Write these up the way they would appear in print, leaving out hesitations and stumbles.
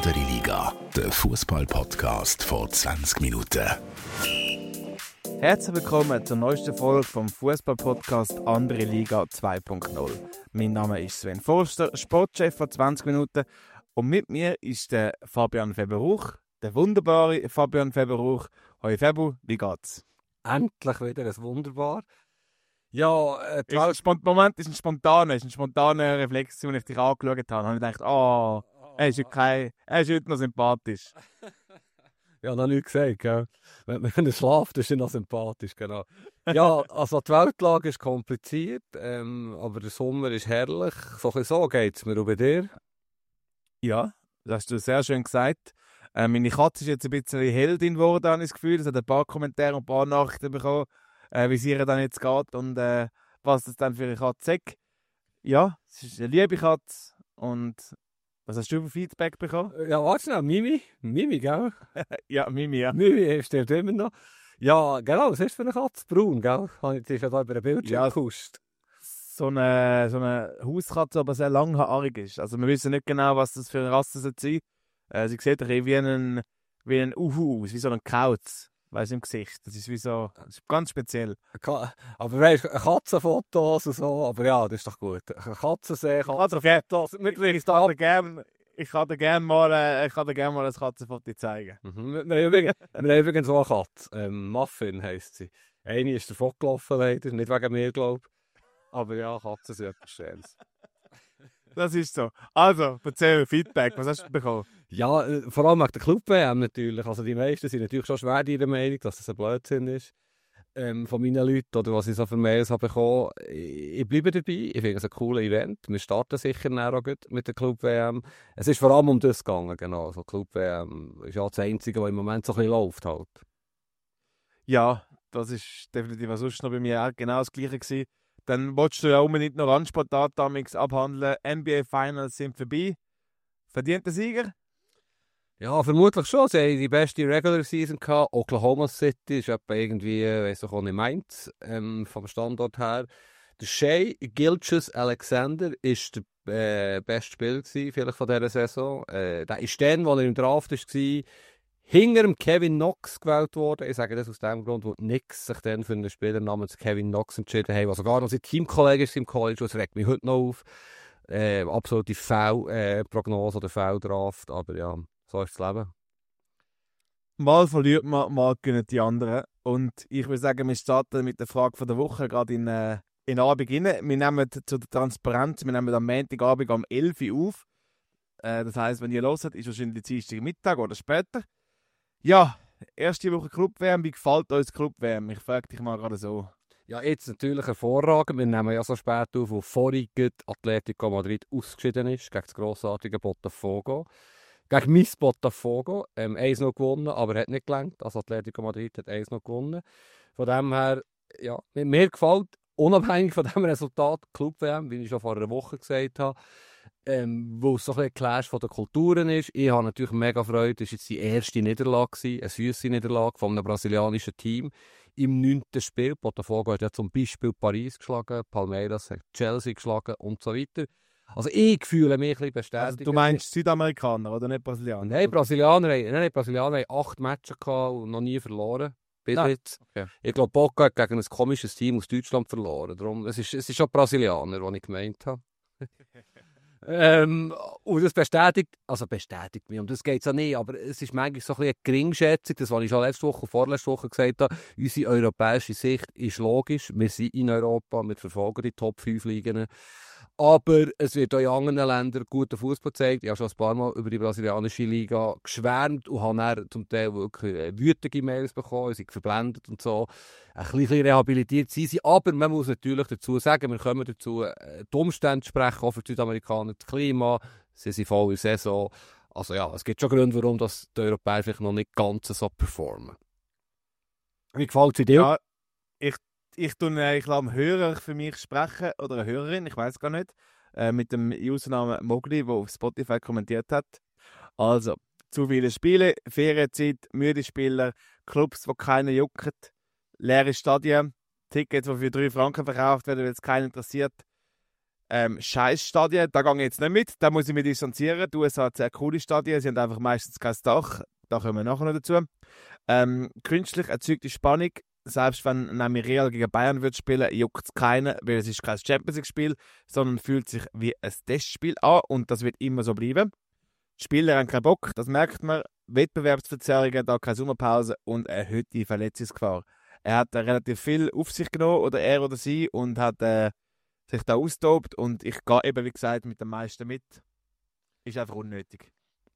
Andere Liga, der Fußball-Podcast vor 20 Minuten. Herzlich willkommen zur neuesten Folge vom Fußball-Podcast Andere Liga 2.0. Mein Name ist Sven Forster, Sportchef von 20 Minuten. Und mit mir ist der Fabian Feberuch, der wunderbare Fabian Feberuch. Hoi Febu, wie geht's? Endlich wieder ein Wunderbar. Ja, Moment, ist eine spontane Reflex, als ich dich angeschaut habe. Und ich gedacht, er ist heute noch sympathisch. ja, noch nicht gesagt, gell? Wenn er schläft, ist er noch sympathisch, genau. Ja, also die Weltlage ist kompliziert, aber der Sommer ist herrlich. So geht es mir. Und bei dir? Ja, das hast du sehr schön gesagt. Meine Katze ist jetzt ein bisschen Heldin geworden, habe ich das Gefühl. Es hat ein paar Kommentare und ein paar Nachrichten bekommen, wie es ihr dann jetzt geht und was das dann für eine Katze ist. Ja, es ist eine liebe Katze. Und was hast du für Feedback bekommen? Ja, warte schnell, Mimi, gell? Ja, Mimi, ja. Mimi stirbt immer noch. Ja, genau, was ist das für eine Katze? Braun, gell? Die ist ja da über den Bildschirm gehuscht. So eine Hauskatze, aber sehr langhaarig ist. Also wir wissen nicht genau, was das für eine Rasse sein soll. Sie sieht ein bisschen wie ein Uhu aus, wie so ein Kauz. Weißt du, im Gesicht. Das ist ganz speziell. Aber weißt du, Katzenfotos und so, aber ja, das ist doch gut. Katzensee, Katzenfotos. Ich kann dir gerne mal ein Katzenfoto zeigen. Wir haben übrigens so eine Katze. Muffin heisst sie. Eine ist davon gelaufen, leider. Nicht wegen mir, glaube ich. Aber ja, Katzen sind etwas Schönes. Das ist so. Also, erzähl Feedback. Was hast du bekommen? Ja, vor allem wegen der Club-WM natürlich. Also die meisten sind natürlich schon schwer ihrer Meinung, dass das ein Blödsinn ist. Von meinen Leuten, oder was ich so für Mails habe bekommen. Ich bleibe dabei. Ich finde es ein cooles Event. Wir starten sicher auch gut mit der Club-WM. Es ist vor allem um das gegangen, genau. Also Club-WM ist ja das Einzige, was im Moment so ein bisschen läuft halt. Ja, das ist definitiv was sonst noch bei mir auch genau das Gleiche gewesen. Dann wolltest du ja unbedingt noch Randsportarten abhandeln. NBA Finals sind vorbei. Verdienter Sieger? Ja, vermutlich schon. Sie haben die beste Regular Season gehabt. Oklahoma City ist etwa irgendwie, weiss ich auch nicht, Mainz vom Standort her. Der Shai Gilgeous-Alexander ist der beste Spieler gewesen, vielleicht von dieser Saison. Der ist dann, als er im Draft war, hinter dem Kevin Knox gewählt worden. Ich sage das aus dem Grund, wo Knicks sich dann für einen Spieler namens Kevin Knox entschieden haben, der sogar noch sein Teamkollege ist im College. Das regt mich heute noch auf. Absolute Foul-Prognose oder Foul-Draft, aber ja, so ist das Leben. Mal verliert man, mal gewinnen die anderen. Und ich würde sagen, wir starten mit der Frage von der Woche gerade in Abend rein. Wir nehmen zu der Transparenz, wir nehmen am Montagabend um 11 Uhr auf. Das heisst, wenn ihr hört, ist wahrscheinlich Dienstag Mittag oder später. Ja, erste Woche Club-WM. Wie gefällt uns Club-WM? Ich frage dich mal gerade so. Ja, jetzt natürlich hervorragend. Wir nehmen ja so spät auf, wo vorhin Atletico Madrid ausgeschieden ist gegen das grossartige Botafogo. Gegen mein Botafogo. 1-0 gewonnen, aber hat nicht gelangt. Also Atletico Madrid hat 1-0 gewonnen. Von dem her, ja, mir gefällt, unabhängig von diesem Resultat, Club-WM, wie ich schon vor einer Woche gesagt habe, wo es so ein Clash von den Kulturen ist. Ich habe natürlich mega Freude, das war jetzt die erste Niederlage, eine süße Niederlage von einem brasilianischen Team im 9. Spiel. Botafogo hat ja zum Beispiel Paris geschlagen, Palmeiras hat Chelsea geschlagen und so weiter. Also ich fühle mich ein bisschen bestätigt. Also du meinst Südamerikaner oder nicht Brasilianer? Nein, Brasilianer haben 8 Matches gehabt und noch nie verloren. Bis jetzt. Okay. Ich glaube, Boca hat gegen ein komisches Team aus Deutschland verloren. Darum, es ist schon Brasilianer, was ich gemeint habe. Und das bestätigt mich, um das geht es ja nicht, aber es ist manchmal so ein bisschen eine Geringschätzung, das was ich schon letzte Woche und vorletzte Woche gesagt habe, unsere europäische Sicht ist logisch, wir sind in Europa, wir verfolgen die Top 5 Ligen, aber es wird auch in anderen Ländern guten Fußball gezeigt. Ich habe schon ein paar Mal über die brasilianische Liga geschwärmt und habe dann zum Teil wirklich wütige Mails bekommen, sie sind verblendet und so. Ein bisschen rehabilitiert sind sie, aber man muss natürlich dazu sagen, wir kommen dazu, die Umstände sprechen, auch für die Südamerikaner, das Klima, sie sind voll in Saison. Also ja, es gibt schon Gründe, warum das die Europäer vielleicht noch nicht ganz so performen. Wie gefällt es dir? Ja, ich lasse einen Hörer für mich sprechen, oder eine Hörerin, ich weiß gar nicht, mit dem Usernamen Mogli, der auf Spotify kommentiert hat. Also, zu viele Spiele, Ferienzeit, müde Spieler, Clubs, die keiner juckt, leere Stadien, Tickets, die für 3 Franken verkauft werden, weil es keinen interessiert. scheiß Stadien, da gehe ich jetzt nicht mit, da muss ich mich distanzieren. Die USA hat sehr coole Stadien, sie haben einfach meistens kein Dach, da kommen wir nachher noch dazu. Künstlich erzeugte Spannung, selbst wenn nämlich Real gegen Bayern wird spielen, juckt es keinen, weil es ist kein Champions League-Spiel, sondern fühlt sich wie ein Testspiel an und das wird immer so bleiben. Die Spieler haben keinen Bock, das merkt man. Wettbewerbsverzerrungen, da keine Sommerpause und erhöhte Verletzungsgefahr. Er hat relativ viel auf sich genommen, oder er oder sie, und hat sich da austobt und ich gehe eben, wie gesagt, mit den meisten mit. Ist einfach unnötig.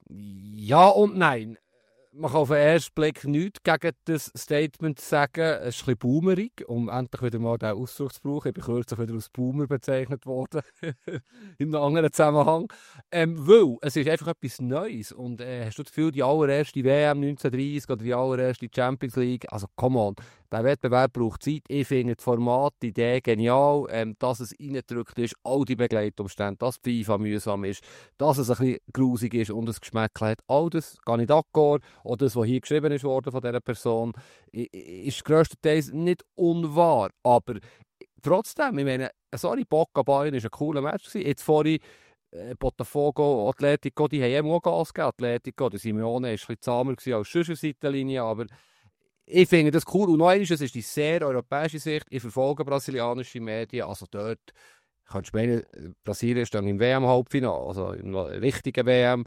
Ja und nein. Man kann auf den ersten Blick nichts gegen das Statement sagen. Es ist ein bisschen boomerig, um endlich wieder mal diesen Ausdruck zu brauchen. Ich bin kürzlich wieder als Boomer bezeichnet worden. In einem anderen Zusammenhang. Weil es ist einfach etwas Neues. Und hast du das Gefühl, die allererste WM 1930 oder die allererste Champions League, also come on, der Wettbewerb braucht Zeit. Ich finde das Format, die Idee genial, dass es reingedrückt ist, all die Begleitumstände, dass die FIFA mühsam ist, dass es ein bisschen grusig ist und ein Geschmäckchen hat. All das gehe ich d'accord. Oder das, was hier geschrieben ist worden von dieser Person, ist grösstenteils nicht unwahr. Aber trotzdem, ich meine, sorry, Boca Bayern war ein cooler Match gewesen. Jetzt vorhin Botafogo, Atletico, die haben auch Gas gegeben. Atletico, der Simeone war ein bisschen zahmer als sonst auf der Seitenlinie, aber ich finde das cool. Und noch einmal, das ist die sehr europäische Sicht. Ich verfolge brasilianische Medien, also dort kannst du meinen, Brasilien ist dann im WM-Halbfinale, also in einer richtigen WM.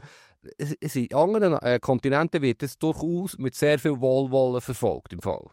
In anderen Kontinenten wird es durchaus mit sehr viel Wohlwollen verfolgt im Fall.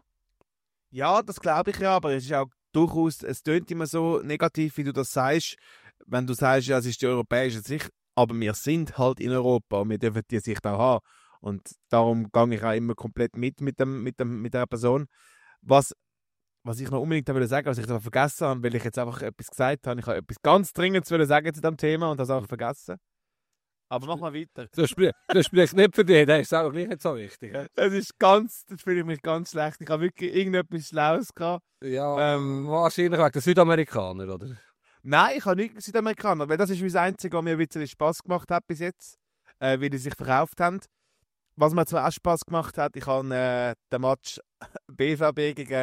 Ja, das glaube ich ja, aber es ist auch durchaus, es tönt immer so negativ, wie du das sagst, wenn du sagst, ja, es ist die europäische Sicht, aber wir sind halt in Europa und wir dürfen die Sicht auch haben. Und darum gehe ich auch immer komplett mit der Person. Was ich noch unbedingt sagen wollte, was ich aber vergessen habe, weil ich jetzt einfach etwas gesagt habe, ich habe etwas ganz Dringendes sagen zu diesem Thema und das auch vergessen. Aber mach mal weiter. Das spricht nicht für dich, das ist auch gleich nicht so wichtig. Das fühle ich mich ganz schlecht. Ich habe wirklich irgendetwas Schlaues gehabt. Ja, wahrscheinlich wegen der Südamerikaner, oder? Nein, ich habe nicht Südamerikaner, weil das ist das Einzige, was mir ein bisschen Spass gemacht hat bis jetzt, wie die sich verkauft haben. Was mir zwar auch Spass gemacht hat, ich habe den Match BVB gegen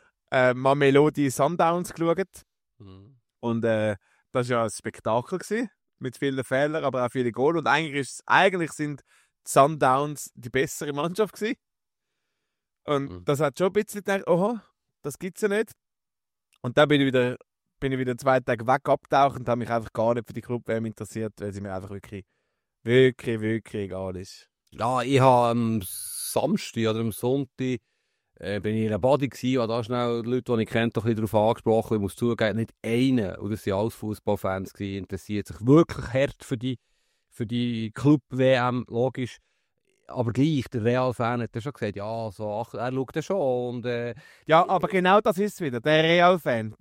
Mamelodi Sundowns geschaut. Mhm. Und das war ja ein Spektakel gewesen, mit vielen Fehlern, aber auch viele Goal. Und eigentlich sind die Sundowns die bessere Mannschaft gewesen. Und das hat schon ein bisschen gedacht, oha, das gibt es ja nicht. Und dann bin ich wieder 2 Tage weg abgetaucht und habe mich einfach gar nicht für die Club-WM interessiert, weil sie mir einfach wirklich egal ist. Ja, ich habe am Samstag oder am Sonntag bin ich in einer Body gewesen, und da schnell die Leute, die ich kenne, doch ein bisschen darauf angesprochen. Ich muss zugeben, nicht einer, und das waren alles Fußballfans, interessiert sich wirklich hart für die Club-WM, logisch. Aber gleich, der Real-Fan hat schon gesagt, ja, so, er schaut das schon. Und, ja, aber genau das ist es wieder, der Real-Fan.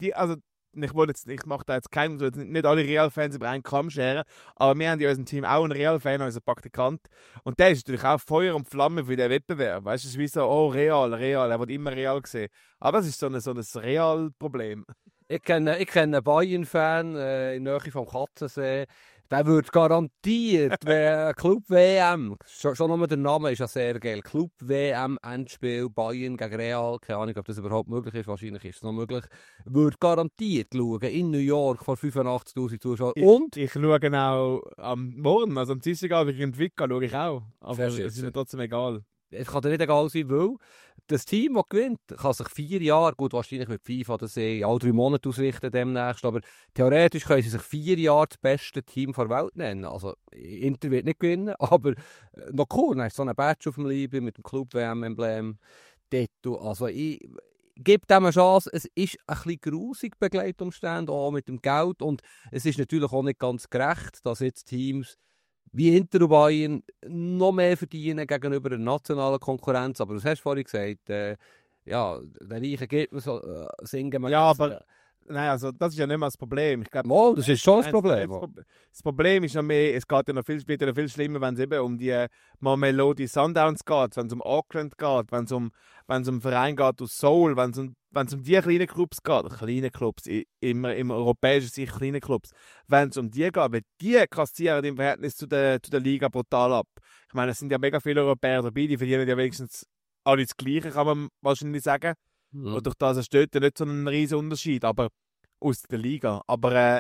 Ich mache da jetzt keinen, nicht alle Real-Fans über einen Kamm scheren, aber wir haben in unserem Team auch einen Real-Fan, unseren Praktikant. Und der ist natürlich auch Feuer und Flamme für den Wettbewerb. Weißt du, es ist wie so, oh, Real, er wird immer Real sehen. Aber es ist so ein Real-Problem. Ich kenne einen Bayern-Fan in der Nähe vom Katzensee. Der würde garantiert, wenn Club-WM, schon nur der Name ist ja sehr geil, Club-WM-Endspiel Bayern gegen Real, keine Ahnung, ob das überhaupt möglich ist, wahrscheinlich ist es noch möglich, würde garantiert schauen, in New York vor 85'000 Zuschauern. Ich schaue auch am Morgen, also am Dienstagabend gegen Vika schaue ich auch, aber es ist mir trotzdem egal. Es kann dir nicht egal sein, weil das Team, das gewinnt, kann sich 4 Jahre, gut, wahrscheinlich mit FIFA das alle 3 Monate ausrichten demnächst, aber theoretisch können sie sich 4 Jahre das beste Team der Welt nennen. Also Inter wird nicht gewinnen, aber noch cool, dann hast du so einen Badge auf dem Leib mit dem Club-WM-Emblem. Also ich gebe dem eine Chance. Es ist ein bisschen grusig, Begleitumstände, auch mit dem Geld, und es ist natürlich auch nicht ganz gerecht, dass jetzt Teams wie Inter und Bayern noch mehr verdienen gegenüber der nationalen Konkurrenz. Aber du hast vorhin gesagt, ja, der Reiche gibt mir so singen. Ja, aber nein, also das ist ja nicht mehr das Problem. Ich glaub, das ist schon das Problem. Das Problem ist noch mehr, es geht ja noch viel schlimmer, wenn es eben um die Mamelodi Sundowns geht, wenn es um Auckland geht, wenn es um einen Verein geht aus Seoul, wenn es um die kleinen Clubs geht, kleine Clubs, immer im europäischen Sicht kleine Clubs, wenn es um die geht, weil die kassieren im Verhältnis zu der Liga brutal ab. Ich meine, es sind ja mega viele Europäer dabei, die verdienen ja wenigstens alle das Gleiche, kann man wahrscheinlich sagen. Und durch das entsteht ja nicht so ein riesen Unterschied, aber aus der Liga. Aber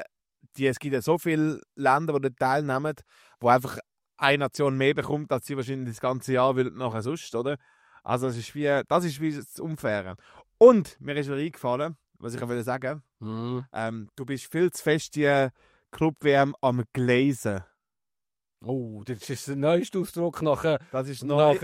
es gibt ja so viele Länder, die dort teilnehmen, wo einfach eine Nation mehr bekommt, als sie wahrscheinlich das ganze Jahr will nachher sonst, oder? Also das ist wie das Unfaire. Und mir ist wieder eingefallen, was ich auch sagen wollte, du bist viel zu fest die Club-WM am Glazen. Oh, das ist der neueste Ausdruck nach Das ist noch...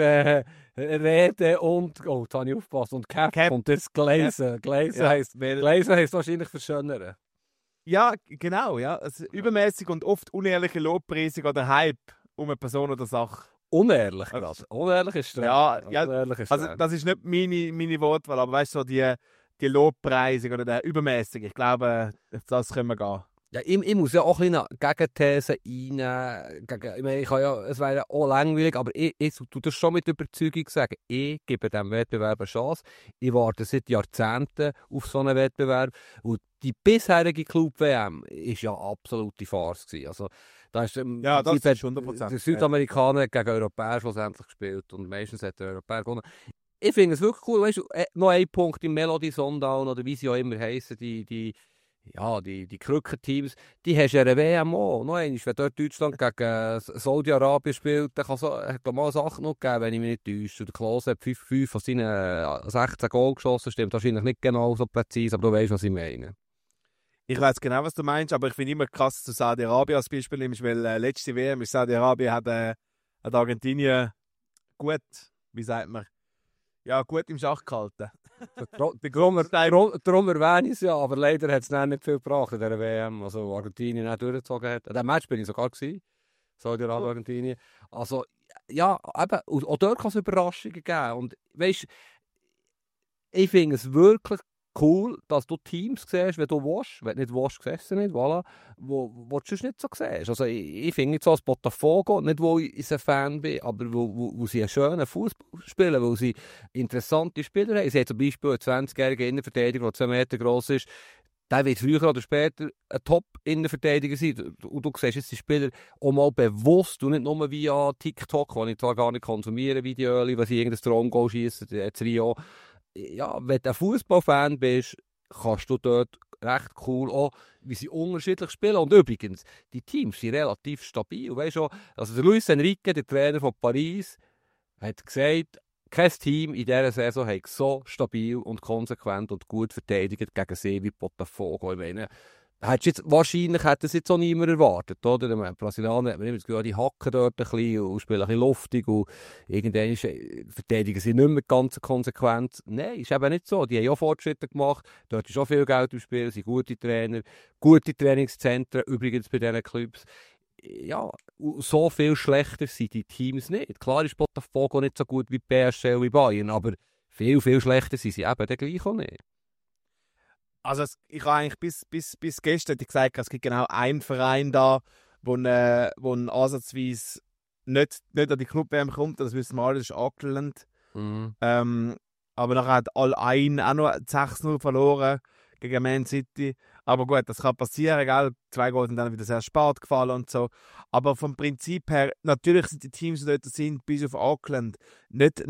Rede und... Oh, da habe ich aufgepasst. Und Cap und das Glazen. Glazen heisst wahrscheinlich verschönern. Ja, genau. Ja. Also, übermäßig und oft unehrliche Lobpreisung oder Hype um eine Person oder Sache. Unehrlich, krass. Unehrlich ist streng. Unehrlich ist also das ist nicht meine Wortwahl, aber weißt du, so die Lobpreisung oder der übermäßig. Ich glaube, auf das können wir gehen. Ja, ich muss ja auch ein bisschen Gegenthese einnehmen. Ich meine, es wäre ja auch langweilig, aber ich tue das schon mit Überzeugung sagen. Ich gebe diesem Wettbewerb eine Chance. Ich warte seit Jahrzehnten auf so einen Wettbewerb. Und die bisherige Club-WM war ja absolute Farce gewesen. Also, da ist, das ist 100%. Der Südamerikaner hat gegen Europäer schlussendlich gespielt und meistens hat der Europäer gewonnen. Ich finde es wirklich cool. Weißt du, noch ein Punkt im Melody Sundown oder wie sie auch immer heissen, die Krücken-Teams, die hast du ja eine WM auch. Noch einmal, wenn dort Deutschland gegen Saudi-Arabien spielt, dann hat es mal eine 8 noch gegeben, wenn ich mich nicht täusche. Der Klose hat 5 von seinen 16 Goal geschossen, stimmt wahrscheinlich nicht genau so präzise, aber du weißt, was ich meine. Ich weiß genau, was du meinst, aber ich finde immer krass, dass du Saudi-Arabien als Beispiel nimmst, weil letzte WM ist Saudi-Arabien hat Argentinien gut, wie sagt man, ja, gut im Schach gehalten. Darum erwähne ich es ja, aber leider hat es nicht viel gebracht in dieser WM. Also Argentinien auch durchgezogen hat. An diesem Match bin ich sogar gewesen. Saudi-Arabien, Argentinien. Also, ja, eben, auch dort kann es Überraschungen geben. Und weißt, ich finde es wirklich cool, dass du Teams siehst, wenn du willst. Wenn du nicht willst, siehst du nicht, voilà, wo du es nicht so siehst. Also ich finde nicht so als Botafogo, nicht wo ich ein Fan bin, aber wo sie einen schönen Fußball spielen, wo sie interessante Spieler haben. Sie haben zum Beispiel einen 20-jährigen Innenverteidiger, der 2 Meter gross ist. Der wird früher oder später ein Top-Innenverteidiger sein. Und du siehst jetzt die Spieler auch mal bewusst und nicht nur via TikTok, wo ich zwar gar nicht konsumiere, Videos, was ich irgendein Stromgoal schieße, jetzt Rio. Ja, wenn du ein Fußballfan bist, kannst du dort recht cool auch, wie sie unterschiedlich spielen. Und übrigens, die Teams sind relativ stabil. Weißt du, also der Luis Enrique, der Trainer von Paris, hat gesagt, kein Team in dieser Saison hat so stabil und konsequent und gut verteidigt gegen sie wie Botafogo. Ich meine, wahrscheinlich hätte es jetzt auch niemand erwartet, oder? Die Brasilianer hat man immer das Gefühl, die hacken dort ein bisschen und spielen ein bisschen luftig und irgendwann verteidigen sie nicht mehr ganz konsequent. Nein, ist eben nicht so. Die haben auch Fortschritte gemacht, dort ist auch viel Geld im Spiel, sind gute Trainer, gute Trainingszentren, übrigens bei diesen Clubs. Ja, so viel schlechter sind die Teams nicht. Klar ist Botafogo nicht so gut wie PSG wie Bayern, aber viel, viel schlechter sind sie eben gleich auch nicht. Also ich habe eigentlich bis gestern gesagt, es gibt genau einen Verein da, wo ansatzweise nicht an die Club-WM kommt. Das wissen wir alle, das ist Auckland. Mhm. Aber nachher hat Al-Ain auch noch 6-0 verloren gegen Man City. Aber gut, das kann passieren, gell? 2 Goal sind dann wieder sehr spät gefallen und so. Aber vom Prinzip her, natürlich sind die Teams, die dort sind, bis auf Auckland, nicht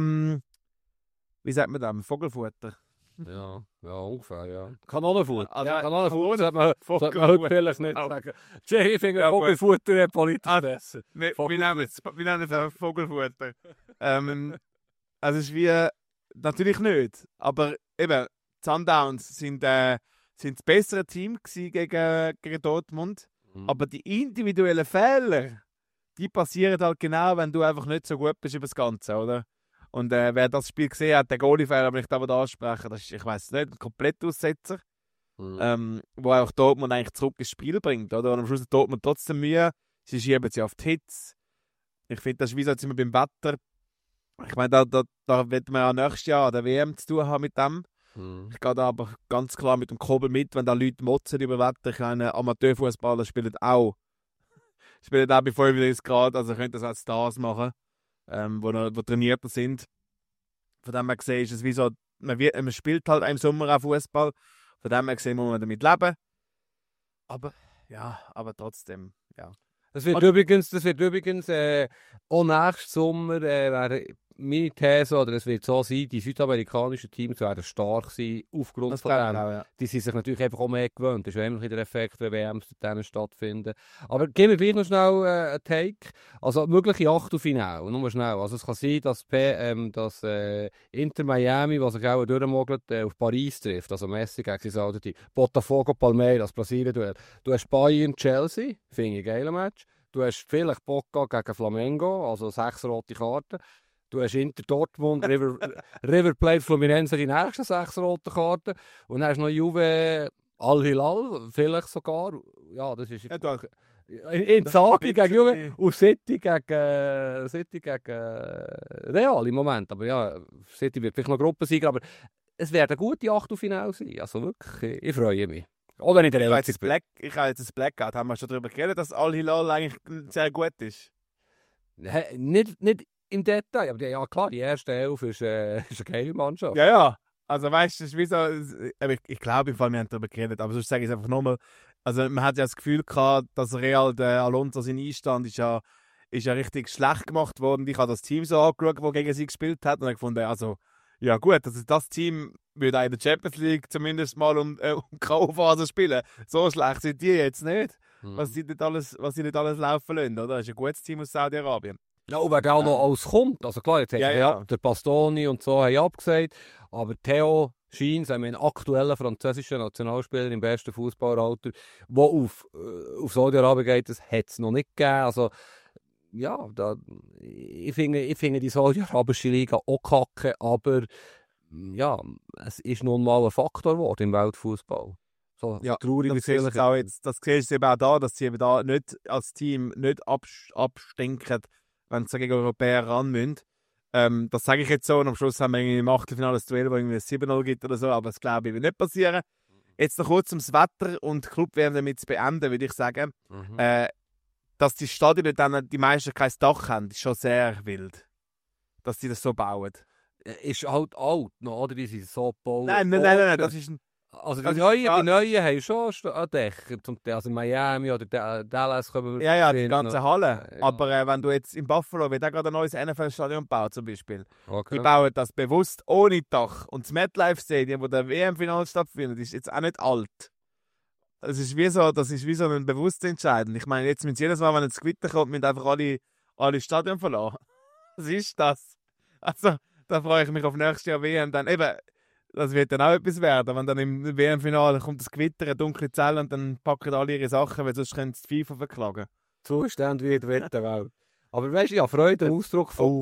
wie sagt man das, Vogelfutter. Ja, ungefähr, ja. Kanonenfutter. Also, Ja, Kanonenfutter sollte man heute vielleicht nicht sagen. Ich finde Vogelfutter politisch besser. Wir nennen es Vogelfutter. Also es ist wie, natürlich nicht, aber eben, die Sundowns sind das bessere Team gegen Dortmund, aber die individuellen Fehler, die passieren halt genau, wenn du einfach nicht so gut bist über das Ganze, oder? Und wer das Spiel gesehen hat, der Goalie-Fehler, wenn ich da ansprechen, das ist, ich weiß nicht, ein Komplettaussetzer, wo auch Dortmund eigentlich zurück ins Spiel bringt, oder? Und am Schluss hat Dortmund trotzdem Mühe, sie schieben sie auf die Hits. Ich finde, das ist wie so jetzt immer beim Wetter. Ich meine, da wird man ja nächstes Jahr an der WM zu tun haben mit dem. Ich gehe da aber ganz klar mit dem Kobel mit, wenn da Leute motzen über Wetter. Ich meine, Amateurfußballer spielen auch bei 35 Grad, also könnt das als Stars machen. Wo trainierter sind. Von dem her gesehen ist es wie so, man spielt halt im Sommer auch Fußball. Von dem her gesehen muss man damit leben. Aber trotzdem, ja. Das wird übrigens auch nächsten Sommer meine These, oder es wird so sein, die südamerikanischen Teams werden stark sein, aufgrund Das von glaube ich dem. auch, ja. Die sind sich natürlich einfach auch mehr gewöhnt. Das ist ja immer der Effekt, wenn WMs dort stattfinden. Aber geben wir gleich noch schnell einen Take. Also mögliche Achtelfinale, nur schnell. Also es kann sein, dass Inter Miami, was sich auch durchmogelt, auf Paris trifft. Also Messi gegen sein altes Team. Botafogo Palmeiras, Brasilien-Duell. Du hast Bayern Chelsea, finde ich ein geiler Match. Du hast vielleicht Boca gegen Flamengo, also 6 rote Karten. Du hast Inter Dortmund, River Plate Fluminense die nächsten 6 rote Karten. Und dann hast du noch Juve Al-Hilal, vielleicht sogar. Ja, das ist... Ja, du, in Zaki gegen Juve und City gegen Real im Moment. Aber ja, City wird vielleicht noch Gruppensieger, aber es werden gute Achtelfinale sein. Also wirklich, ich freue mich. Auch wenn ich der Relativ bin. ich habe jetzt das Blackout. Haben wir schon darüber geredet, dass Al-Hilal eigentlich sehr gut ist? Nicht im Detail, aber ja klar, die erste Elf ist eine geile Mannschaft. Ja, ja. Also weißt du, es ist wie so, ich glaube, wir haben darüber geredet, aber sonst sage ich es einfach nochmal. Also man hat ja das Gefühl gehabt, dass Real, der Alonso, sein Einstand ist ja richtig schlecht gemacht worden. Ich habe das Team so angeschaut, das gegen sie gespielt hat, und habe gefunden, also ja gut, also das Team würde auch in der Champions League zumindest mal um K.O.-Phase spielen. So schlecht sind die jetzt nicht, was sie nicht alles laufen lassen, oder? Das ist ein gutes Team aus Saudi-Arabien. Ja, und wer auch noch alles kommt, also klar, jetzt hat der Bastoni und so haben abgesagt, aber Theo Scheins, ein aktueller französischer Nationalspieler im besten Fußballalter, der auf Saudi-Arabien geht, das hat es noch nicht gegeben. Also, ja, ich finde die saudi-arabische Liga auch kacke, aber ja, es ist nun mal ein Faktor geworden im Weltfußball. So ja, traurig das siehst du auch jetzt, das siehst du eben auch da, dass sie eben da nicht als Team nicht abstinken, wenn sie gegen Europäer ran müssen. Das sage ich jetzt so, und am Schluss haben wir im Achtelfinale ein Duell, wo irgendwie ein 7-0 gibt oder so, aber das glaube ich wird nicht passieren. Jetzt noch kurz ums Wetter und Club-WM damit zu beenden, würde ich sagen. Dass die Stadien dann die meisten kein Dach haben, ist schon sehr wild. Dass die das so bauen. Ist halt alt noch, oder? Die sind so gebaut. Nein, das ist ein... Also die Neuen haben schon Dächer. Also in Miami oder Dallas können wir... Ja, die ganze Halle. Ja. Aber wenn du jetzt in Buffalo, wird auch gerade ein neues NFL-Stadion baut zum Beispiel. Okay. Die bauen das bewusst ohne Dach. Und das MetLife Stadium, wo der WM-Finale stattfindet, ist jetzt auch nicht alt. Das ist wie so ein bewusster Entscheid. Ich meine, jetzt müssen jedes Mal, wenn es Gewitter kommt, müssen einfach alle Stadion verlassen. Was ist das? Also, da freue ich mich auf nächstes Jahr WM. Dann eben, das wird dann auch etwas werden, wenn dann im WM-Finale kommt das Gewitter, eine dunkle Zelle, und dann packen alle ihre Sachen, weil sonst können sie die FIFA verklagen. Zustand wie die Wetterwelt. Aber weißt du, ja, Freude, ein Ausdruck von...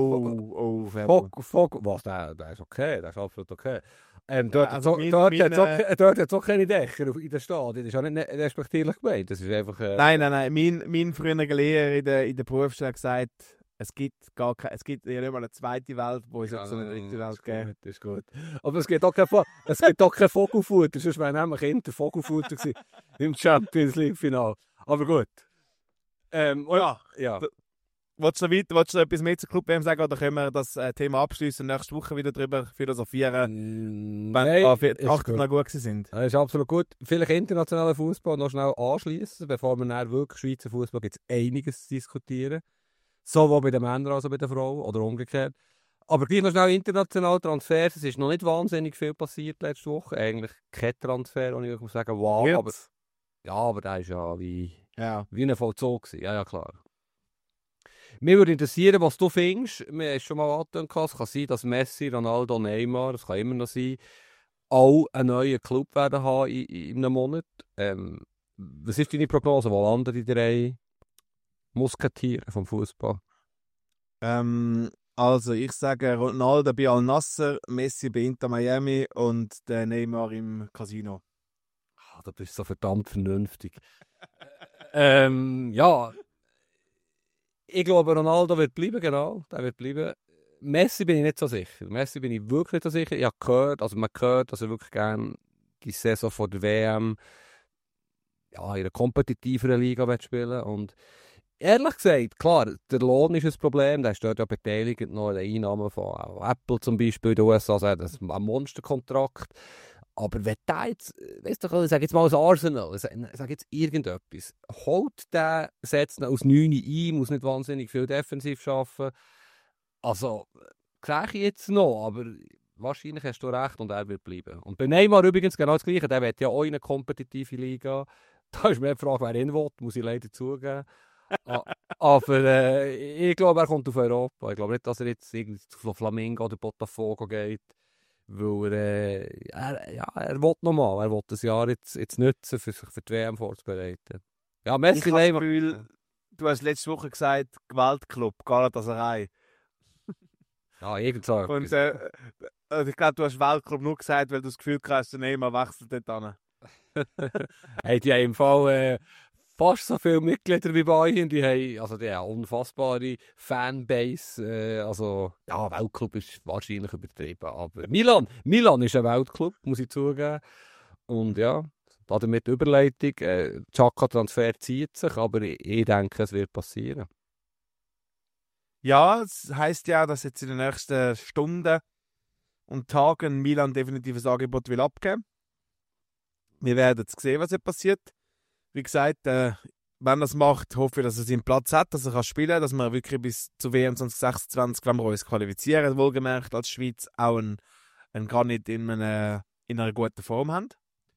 Was? Der ist okay, der ist absolut okay. Dort hat es auch keine Dächer in der Stadt. Das ist auch nicht respektierlich gemeint. Das ist einfach... Nein. Mein früherer Lehrer in der Berufsschule hat gesagt, es gibt ja nicht mal eine zweite Welt, wo es so eine dritte Welt gibt. Das ist gut. Aber es gibt auch kein Vogelfutter, sonst wäre nämlich Inter Vogelfutter gewesen im Champions League-Final. Aber gut. Ja. Willst du noch etwas mehr zur Club-WM sagen, oder können wir das Thema abschließen und nächste Woche wieder darüber philosophieren, wenn die Achtelfinale gut sind? Das ist absolut gut. Vielleicht internationaler Fußball noch schnell anschließen, bevor wir dann wirklich Schweizer Fußball gibt es einiges zu diskutieren. Sowohl bei den Männern als auch bei den Frauen oder umgekehrt. Aber gleich noch schnell international Transfers. Es ist noch nicht wahnsinnig viel passiert letzte Woche. Eigentlich kein Transfer, und ich muss sagen, wow. Aber der ist ja wie ein Vollzug gewesen. Ja, klar. Mich würde interessieren, was du findest. Wir haben schon mal angetönt, es kann sein, dass Messi, Ronaldo, Neymar, das kann immer noch sein, auch einen neuen Club werden haben in einem Monat. Was ist deine Prognose? Wo landen die 3 Musketiere vom Fußball? Also ich sage Ronaldo bei Al-Nassr, Messi bei Inter Miami und der Neymar im Casino. Da bist du so verdammt vernünftig. Ja... Ich glaube, Ronaldo wird bleiben, genau. Der wird bleiben. Messi bin ich nicht so sicher. Messi bin ich wirklich nicht so sicher. Ich habe gehört, man hört, dass er wirklich gerne die Saison vor der WM in einer kompetitiveren Liga spielen. Und ehrlich gesagt, klar, der Lohn ist ein Problem. Der ist dort ja beteiligt noch an den Einnahmen von Apple zum Beispiel in den USA. Also das ist ein Monsterkontrakt. Aber wenn der jetzt, weißt du, ich sage jetzt mal als Arsenal, ich sage jetzt irgendetwas, holt der, setzt ihn aus 9 ein, muss nicht wahnsinnig viel defensiv arbeiten. Also, sehe ich jetzt noch, aber wahrscheinlich hast du recht und er wird bleiben. Und bei Neymar übrigens genau das Gleiche, der will ja auch in eine kompetitive Liga. Da ist mir die Frage, wer ihn will, muss ich leider zugeben. Aber ich glaube, er kommt auf Europa. Ich glaube nicht, dass er jetzt irgendwie zu Flamengo oder Botafogo geht. Weil er will nochmal. Er will das Jahr jetzt nutzen, für sich für die WM vorzubereiten. Ja, Ich Messi, habe das Neymar. Gefühl, du hast letzte Woche gesagt, Gewaltclub, Galatasaray. Ja, irgend so Und etwas. ich glaube, du hast Weltclub nur gesagt, weil du das Gefühl hast, der Neymar wechselt dort an. Hey, die haben im Fall fast so viele Mitglieder wie Bayern. Die haben eine unfassbare Fanbase. Also, ja, Weltclub ist wahrscheinlich übertrieben. Aber Milan ist ein Weltclub, muss ich zugeben. Und ja, damit die Überleitung. Xhaka-Transfer zieht sich, aber ich denke, es wird passieren. Ja, es heisst ja, dass jetzt in den nächsten Stunden und Tagen Milan definitiv ein Angebot will abgeben. Wir werden sehen, was jetzt passiert. Wie gesagt, wenn er es macht, hoffe ich, dass er seinen Platz hat, dass er kann spielen kann, dass wir wirklich bis zu WM 2026, wenn wir uns qualifizieren, wohlgemerkt als Schweiz, auch einen Granit in einer guten Form haben.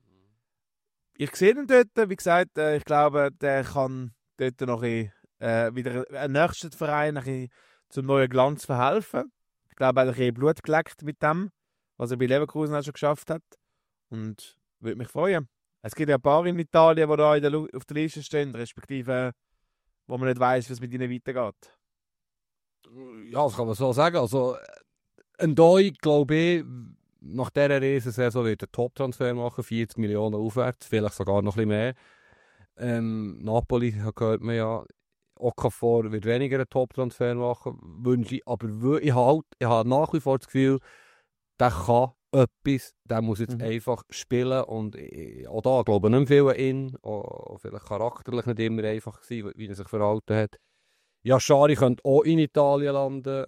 Ich sehe ihn dort, wie gesagt, ich glaube, der kann dort noch wieder einen nächsten Verein zum neuen Glanz verhelfen. Ich glaube, er hat ein bisschen Blut geleckt mit dem, was er bei Leverkusen auch schon geschafft hat. Und würde mich freuen. Es gibt ja ein paar in Italien, die da auf der Liste stehen, respektive wo man nicht weiss, wie es mit ihnen weitergeht. Ja, das kann man so sagen. Also, ein Doi, glaube ich, nach dieser Riesensaison wird einen Top-Transfer machen, 40 Millionen aufwärts, vielleicht sogar noch ein bisschen mehr. Napoli, hört man ja, Okafor wird weniger einen Top-Transfer machen, wünsche ich, aber ich habe nach wie vor das Gefühl, der kann etwas, der muss jetzt einfach spielen und auch da glaube ich nicht viel an ihn, auch vielleicht charakterlich nicht immer einfach sein, wie er sich verhalten hat. Ja, Schari könnte auch in Italien landen.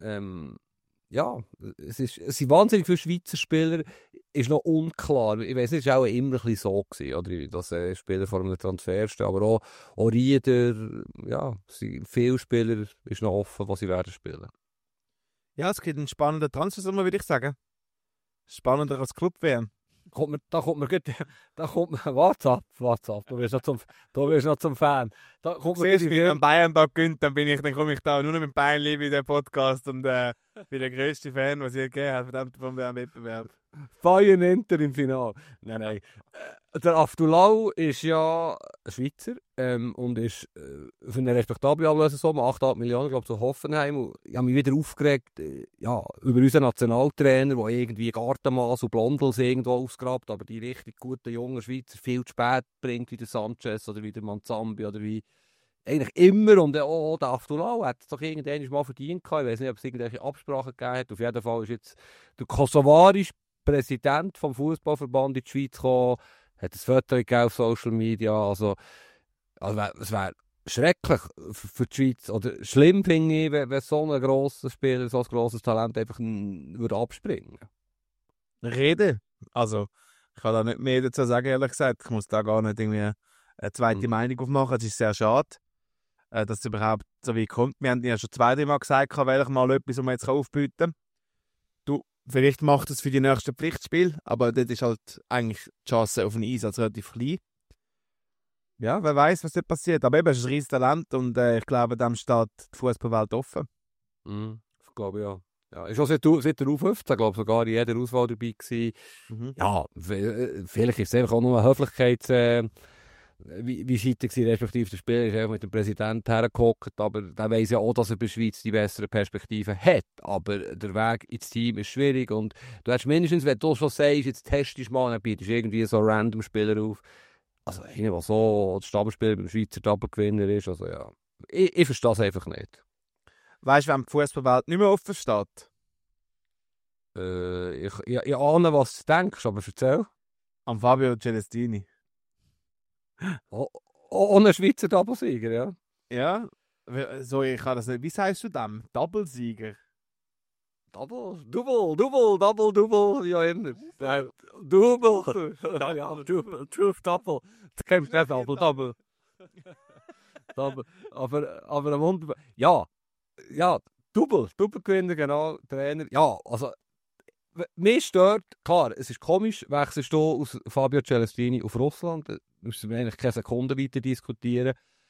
Ja, es sind wahnsinnig viele Schweizer Spieler, ist noch unklar. Ich weiß, es war auch immer ein bisschen so gewesen, oder, dass Spieler vor einem Transfer stehen, aber auch Rieder, ja, viele Spieler ist noch offen, was sie werden spielen. Ja, es gibt einen spannenden Transfer, würde ich sagen. Spannender als Club-WM. Da kommt man, WhatsApp, du wirst noch zum Fan. Da kommt man Siehst du, wenn Bayern da gönnt, dann komme ich da nur noch mit Bayern liebe in den Podcast und bin der grösste Fan, was ihr gegeben habt, verdammt vom Wettbewerb. Bayern Inter im Finale. Nein. Der Aftulau ist ja ein Schweizer und ist für eine respektable Ablösesumme, 8,5 Millionen, glaube ich, zu Hoffenheim. Ich habe mich wieder aufgeregt über unseren Nationaltrainer, der irgendwie Gartenmaß und Blondels irgendwo ausgrabt, aber die richtig guten jungen Schweizer viel zu spät bringt, wie der Sanchez oder wie der Manzambi oder wie eigentlich immer. Und der Aftulau hat es doch irgendwann mal verdient gehabt. Ich weiß nicht, ob es irgendwelche Absprachen gegeben hat. Auf jeden Fall ist jetzt der kosovarische Präsident vom Fußballverband in die Schweiz gekommen, hat ein Foto gegeben auf Social Media. Also es wäre schrecklich für die Schweiz. Oder schlimm finde ich, wenn so ein grosser Spieler, so ein grosses Talent einfach würde abspringen. Rede. Also, ich kann da nicht mehr dazu sagen, ehrlich gesagt. Ich muss da gar nicht irgendwie eine zweite Meinung aufmachen. Es ist sehr schade, dass es überhaupt so weit kommt. Wir haben ja schon 2-3 Mal gesagt, welches Mal etwas, was man jetzt aufbieten kann. Vielleicht macht es für die nächsten Pflichtspiele, aber dort ist halt eigentlich die Chance auf den Einsatz relativ klein. Ja, wer weiß, was dort passiert. Aber eben, es ist ein riesiges Talent und ich glaube, dem steht die Fußballwelt offen. Ich glaube, ja. Ja, ist auch seit der U15, glaube ich, sogar in jeder Auswahl dabei gewesen. Ja, vielleicht ist es einfach auch nur eine Höflichkeit, wie scheiter war, respektive der Spieler ist einfach mit dem Präsidenten hergehockt, aber der weiss ja auch, dass er bei der Schweiz die bessere Perspektive hat, aber der Weg ins Team ist schwierig und du hast mindestens, wenn du schon sagst, jetzt testest du mal, dann bietest du irgendwie so einen random Spieler auf, also einer, der so der Stammspieler beim Schweizer Doppelgewinner ist, also ja, ich verstehe es einfach nicht. Weißt du, wenn die Fußballwelt nicht mehr offen steht? Ich ahne, was du denkst, aber erzähl. Am Fabio Celestini. Ohne Schweizer Doppelsieger, ja? Ja, so, ich kann das nicht. Wie sagst du dem? Doppelsieger? Double, ja immer. Nein, Double. Ja, Double. Du kennst nicht Double. Aber wunderbar. Ja, Double-Gewinner, genau, Trainer. Ja, also, mich stört, klar, es ist komisch, wechselst du aus Fabio Celestini auf Russland, da müssen wir eigentlich keine Sekunde weiter diskutieren.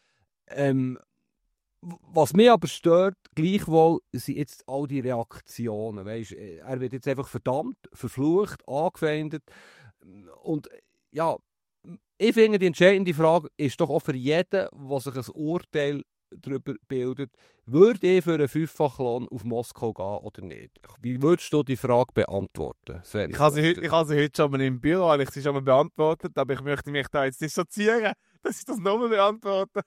Was mich aber stört, gleichwohl, sind jetzt all die Reaktionen. Weißt, er wird jetzt einfach verdammt, verflucht, angefeindet. Und ja, ich finde, die entscheidende Frage ist doch auch für jeden, der sich ein Urteil darüber bildet, würde ich für einen Fünffachlohn auf Moskau gehen oder nicht? Wie würdest du die Frage beantworten, Sven? Ich habe sie heute schon mal im Büro, habe ich sie schon mal beantwortet, aber ich möchte mich da jetzt dissoziieren, dass ich das nochmal beantworte.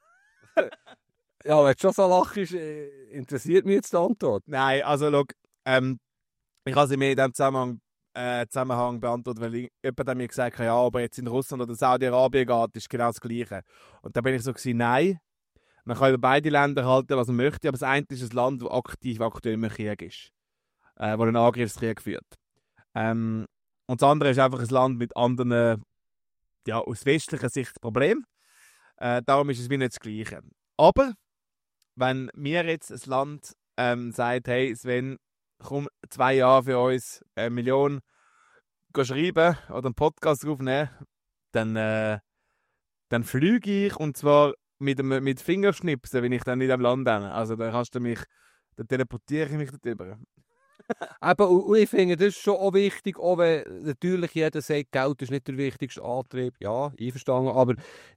Ja, wenn du schon so lachst, interessiert mich jetzt die Antwort. Nein, also schau, ich habe sie mir in diesem Zusammenhang beantwortet, weil jemand mir gesagt hat, ja, aber jetzt in Russland oder Saudi-Arabien geht, ist genau das Gleiche. Und da bin ich so gewesen, nein, man kann über beide Länder halten, was man möchte, aber das eine ist ein Land, das aktuell im Krieg ist, wo einen Angriffskrieg führt. Und das andere ist einfach ein Land mit anderen, ja, aus westlicher Sicht Problemen. Darum ist es wie nicht das Gleiche. Aber wenn mir jetzt ein Land sagt, hey Sven, komm 2 Jahre für uns 1 Million schreiben oder einen Podcast aufnehmen, dann fliege ich, und zwar mit Fingerschnipsen, wenn ich dann in diesem Land bin. Also dann teleportiere ich mich darüber. Und ich finde, das ist schon auch wichtig, auch wenn natürlich jeder sagt, Geld ist nicht der wichtigste Antrieb. Ja, einverstanden, aber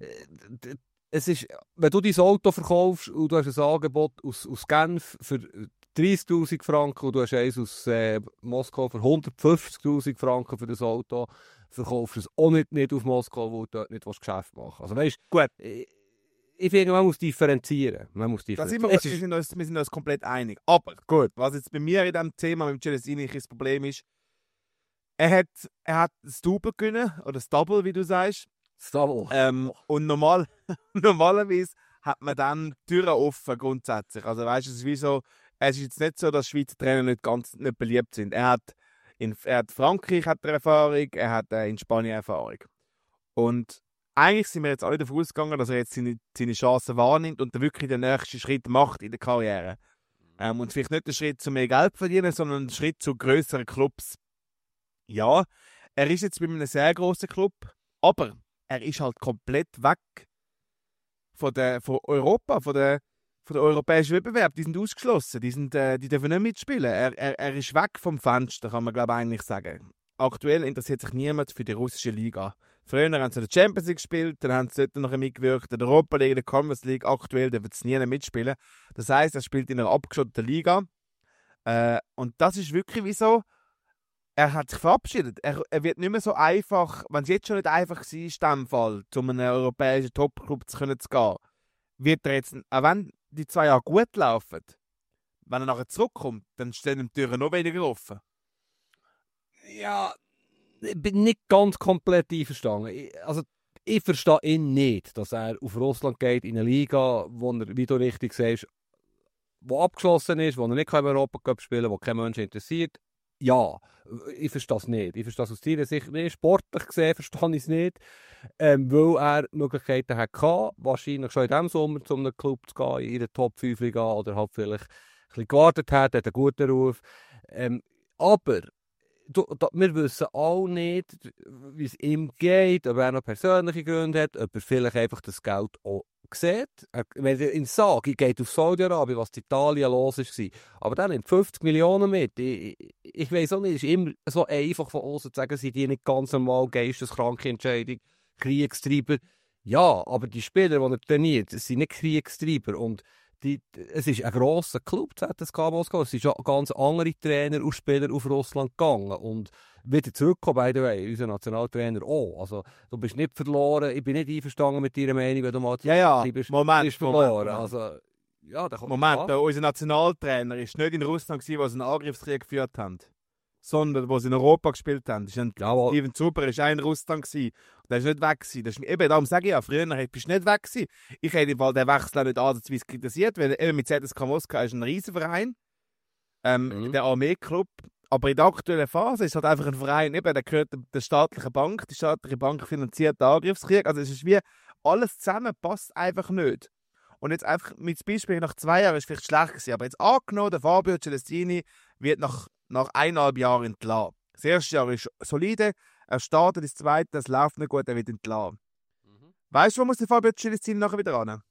es ist, wenn du dein Auto verkaufst und du hast ein Angebot aus Genf für 30'000 Franken und du hast eins aus Moskau für 150'000 Franken für das Auto, verkaufst du es auch nicht auf Moskau, wo du dort nicht Geschäft machen willst. Also weißt, gut. Ich finde, man muss differenzieren. Wir sind uns komplett einig. Aber gut, was jetzt bei mir in diesem Thema mit Celestini das Problem ist, er hat das Double gewonnen, oder das Double, wie du sagst. Das Double. Und normalerweise hat man dann Türen offen grundsätzlich. Also weißt du, es ist jetzt nicht so, dass Schweizer Trainer nicht beliebt sind. Er hat Frankreich hat Erfahrung, er hat in Spanien Erfahrung. Und eigentlich sind wir jetzt alle davon ausgegangen, dass er jetzt seine Chancen wahrnimmt und dann wirklich den nächsten Schritt macht in der Karriere. Und vielleicht nicht den Schritt zu mehr Geld verdienen, sondern einen Schritt zu grösseren Clubs. Ja, er ist jetzt bei einem sehr grossen Club, aber er ist halt komplett weg von Europa, von der europäischen Wettbewerb. Die sind ausgeschlossen, die dürfen nicht mitspielen. Er ist weg vom Fenster, kann man glaube ich eigentlich sagen. Aktuell interessiert sich niemand für die russische Liga. Früher haben sie in der Champions League gespielt, dann haben sie dort noch mitgewirkt, in der Europa League, in der Conference League. Aktuell dürfen sie nie mitspielen. Das heisst, er spielt in einer abgeschotteten Liga. Und das ist wirklich wie so, er hat sich verabschiedet. Er wird nicht mehr so einfach, wenn es jetzt schon nicht einfach war, in diesem Fall, zu einem europäischen Top-Club zu gehen, wird er jetzt, auch wenn die 2 Jahre gut laufen, wenn er nachher zurückkommt, dann stehen die Türen noch weniger offen. Ja, ich bin nicht ganz komplett einverstanden. Ich verstehe ihn nicht, dass er auf Russland geht, in eine Liga, wo er, wie du richtig sagst, wo abgeschlossen ist, wo er nicht im Europacup spielen kann, wo kein Mensch interessiert. Ja, ich verstehe es nicht. Ich verstehe es aus deiner Sicht nicht. Sportlich gesehen verstehe ich es nicht, weil er Möglichkeiten hatte, wahrscheinlich schon in diesem Sommer zu einem Club zu gehen, in der Top 5 Liga oder halt vielleicht ein bisschen gewartet hat einen guten Ruf. Aber wir wissen auch nicht, wie es ihm geht, ob er noch persönliche Gründe hat, ob er vielleicht einfach das Geld auch sieht. Wenn er in Sagi geht auf Saudi-Arabien, was in Italien los war, aber dann nimmt 50 Millionen mit. Ich weiss auch nicht, es ist immer so einfach von außen zu sagen, sind die nicht ganz normal, geisteskranke Entscheidung, Kriegstreiber. Ja, aber die Spieler, die er trainiert, sind nicht Kriegstreiber. Und es ist ein grosser Club, ZSK Moskau. Es sind schon ganz andere Trainer und Spieler auf Russland gegangen. Und wieder zurückkommen, by the way, unser Nationaltrainer auch. Also, du bist nicht verloren. Ich bin nicht einverstanden mit deiner Meinung, wenn du mal Moment, verloren. Also, ja, unser Nationaltrainer war nicht in Russland, wo sie einen Angriffskrieg geführt haben, sondern wo sie in Europa gespielt haben. Steven Zuber war auch in Russland und der ist nicht weg gewesen. Das ist, eben, darum sage ich ja, früher bist du nicht weg gewesen. Ich hätte den Wechsel auch nicht ansatzweise kritisiert, weil eben mit ZSK Moskau ist ein Riesenverein, der Armeeklub. Aber in der aktuellen Phase ist es halt einfach ein Verein, eben, der gehört der staatlichen Bank. Die staatliche Bank finanziert den Angriffskrieg. Also es ist wie, alles zusammen passt einfach nicht. Und jetzt einfach mit dem Beispiel, nach 2 Jahren ist vielleicht schlecht gewesen, aber jetzt angenommen, der Fabio Celestini wird nach 1,5 Jahren entlassen. Das erste Jahr ist solide, er startet, das zweite, es läuft nicht gut, er wird entlassen. Weißt du, wo muss der Fabio Celestini nachher wieder ran?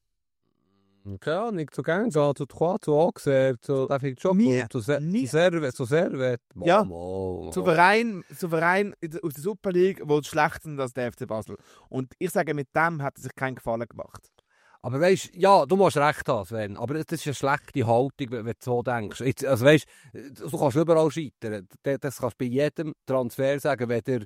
Ja, nicht so gern, so zu Trois, zu Auxerre, zu David Job, Nie. zu Nie. Servet. Ja. Souverän aus der Super League, wo schlechter sind als der FC Basel. Und ich sage, mit dem hat er sich keinen Gefallen gemacht. Aber weißt, ja, du musst recht haben, Sven, aber das ist eine schlechte Haltung, wenn du so denkst. Jetzt, also weißt, du kannst überall scheitern. Das kannst du bei jedem Transfer sagen, wenn der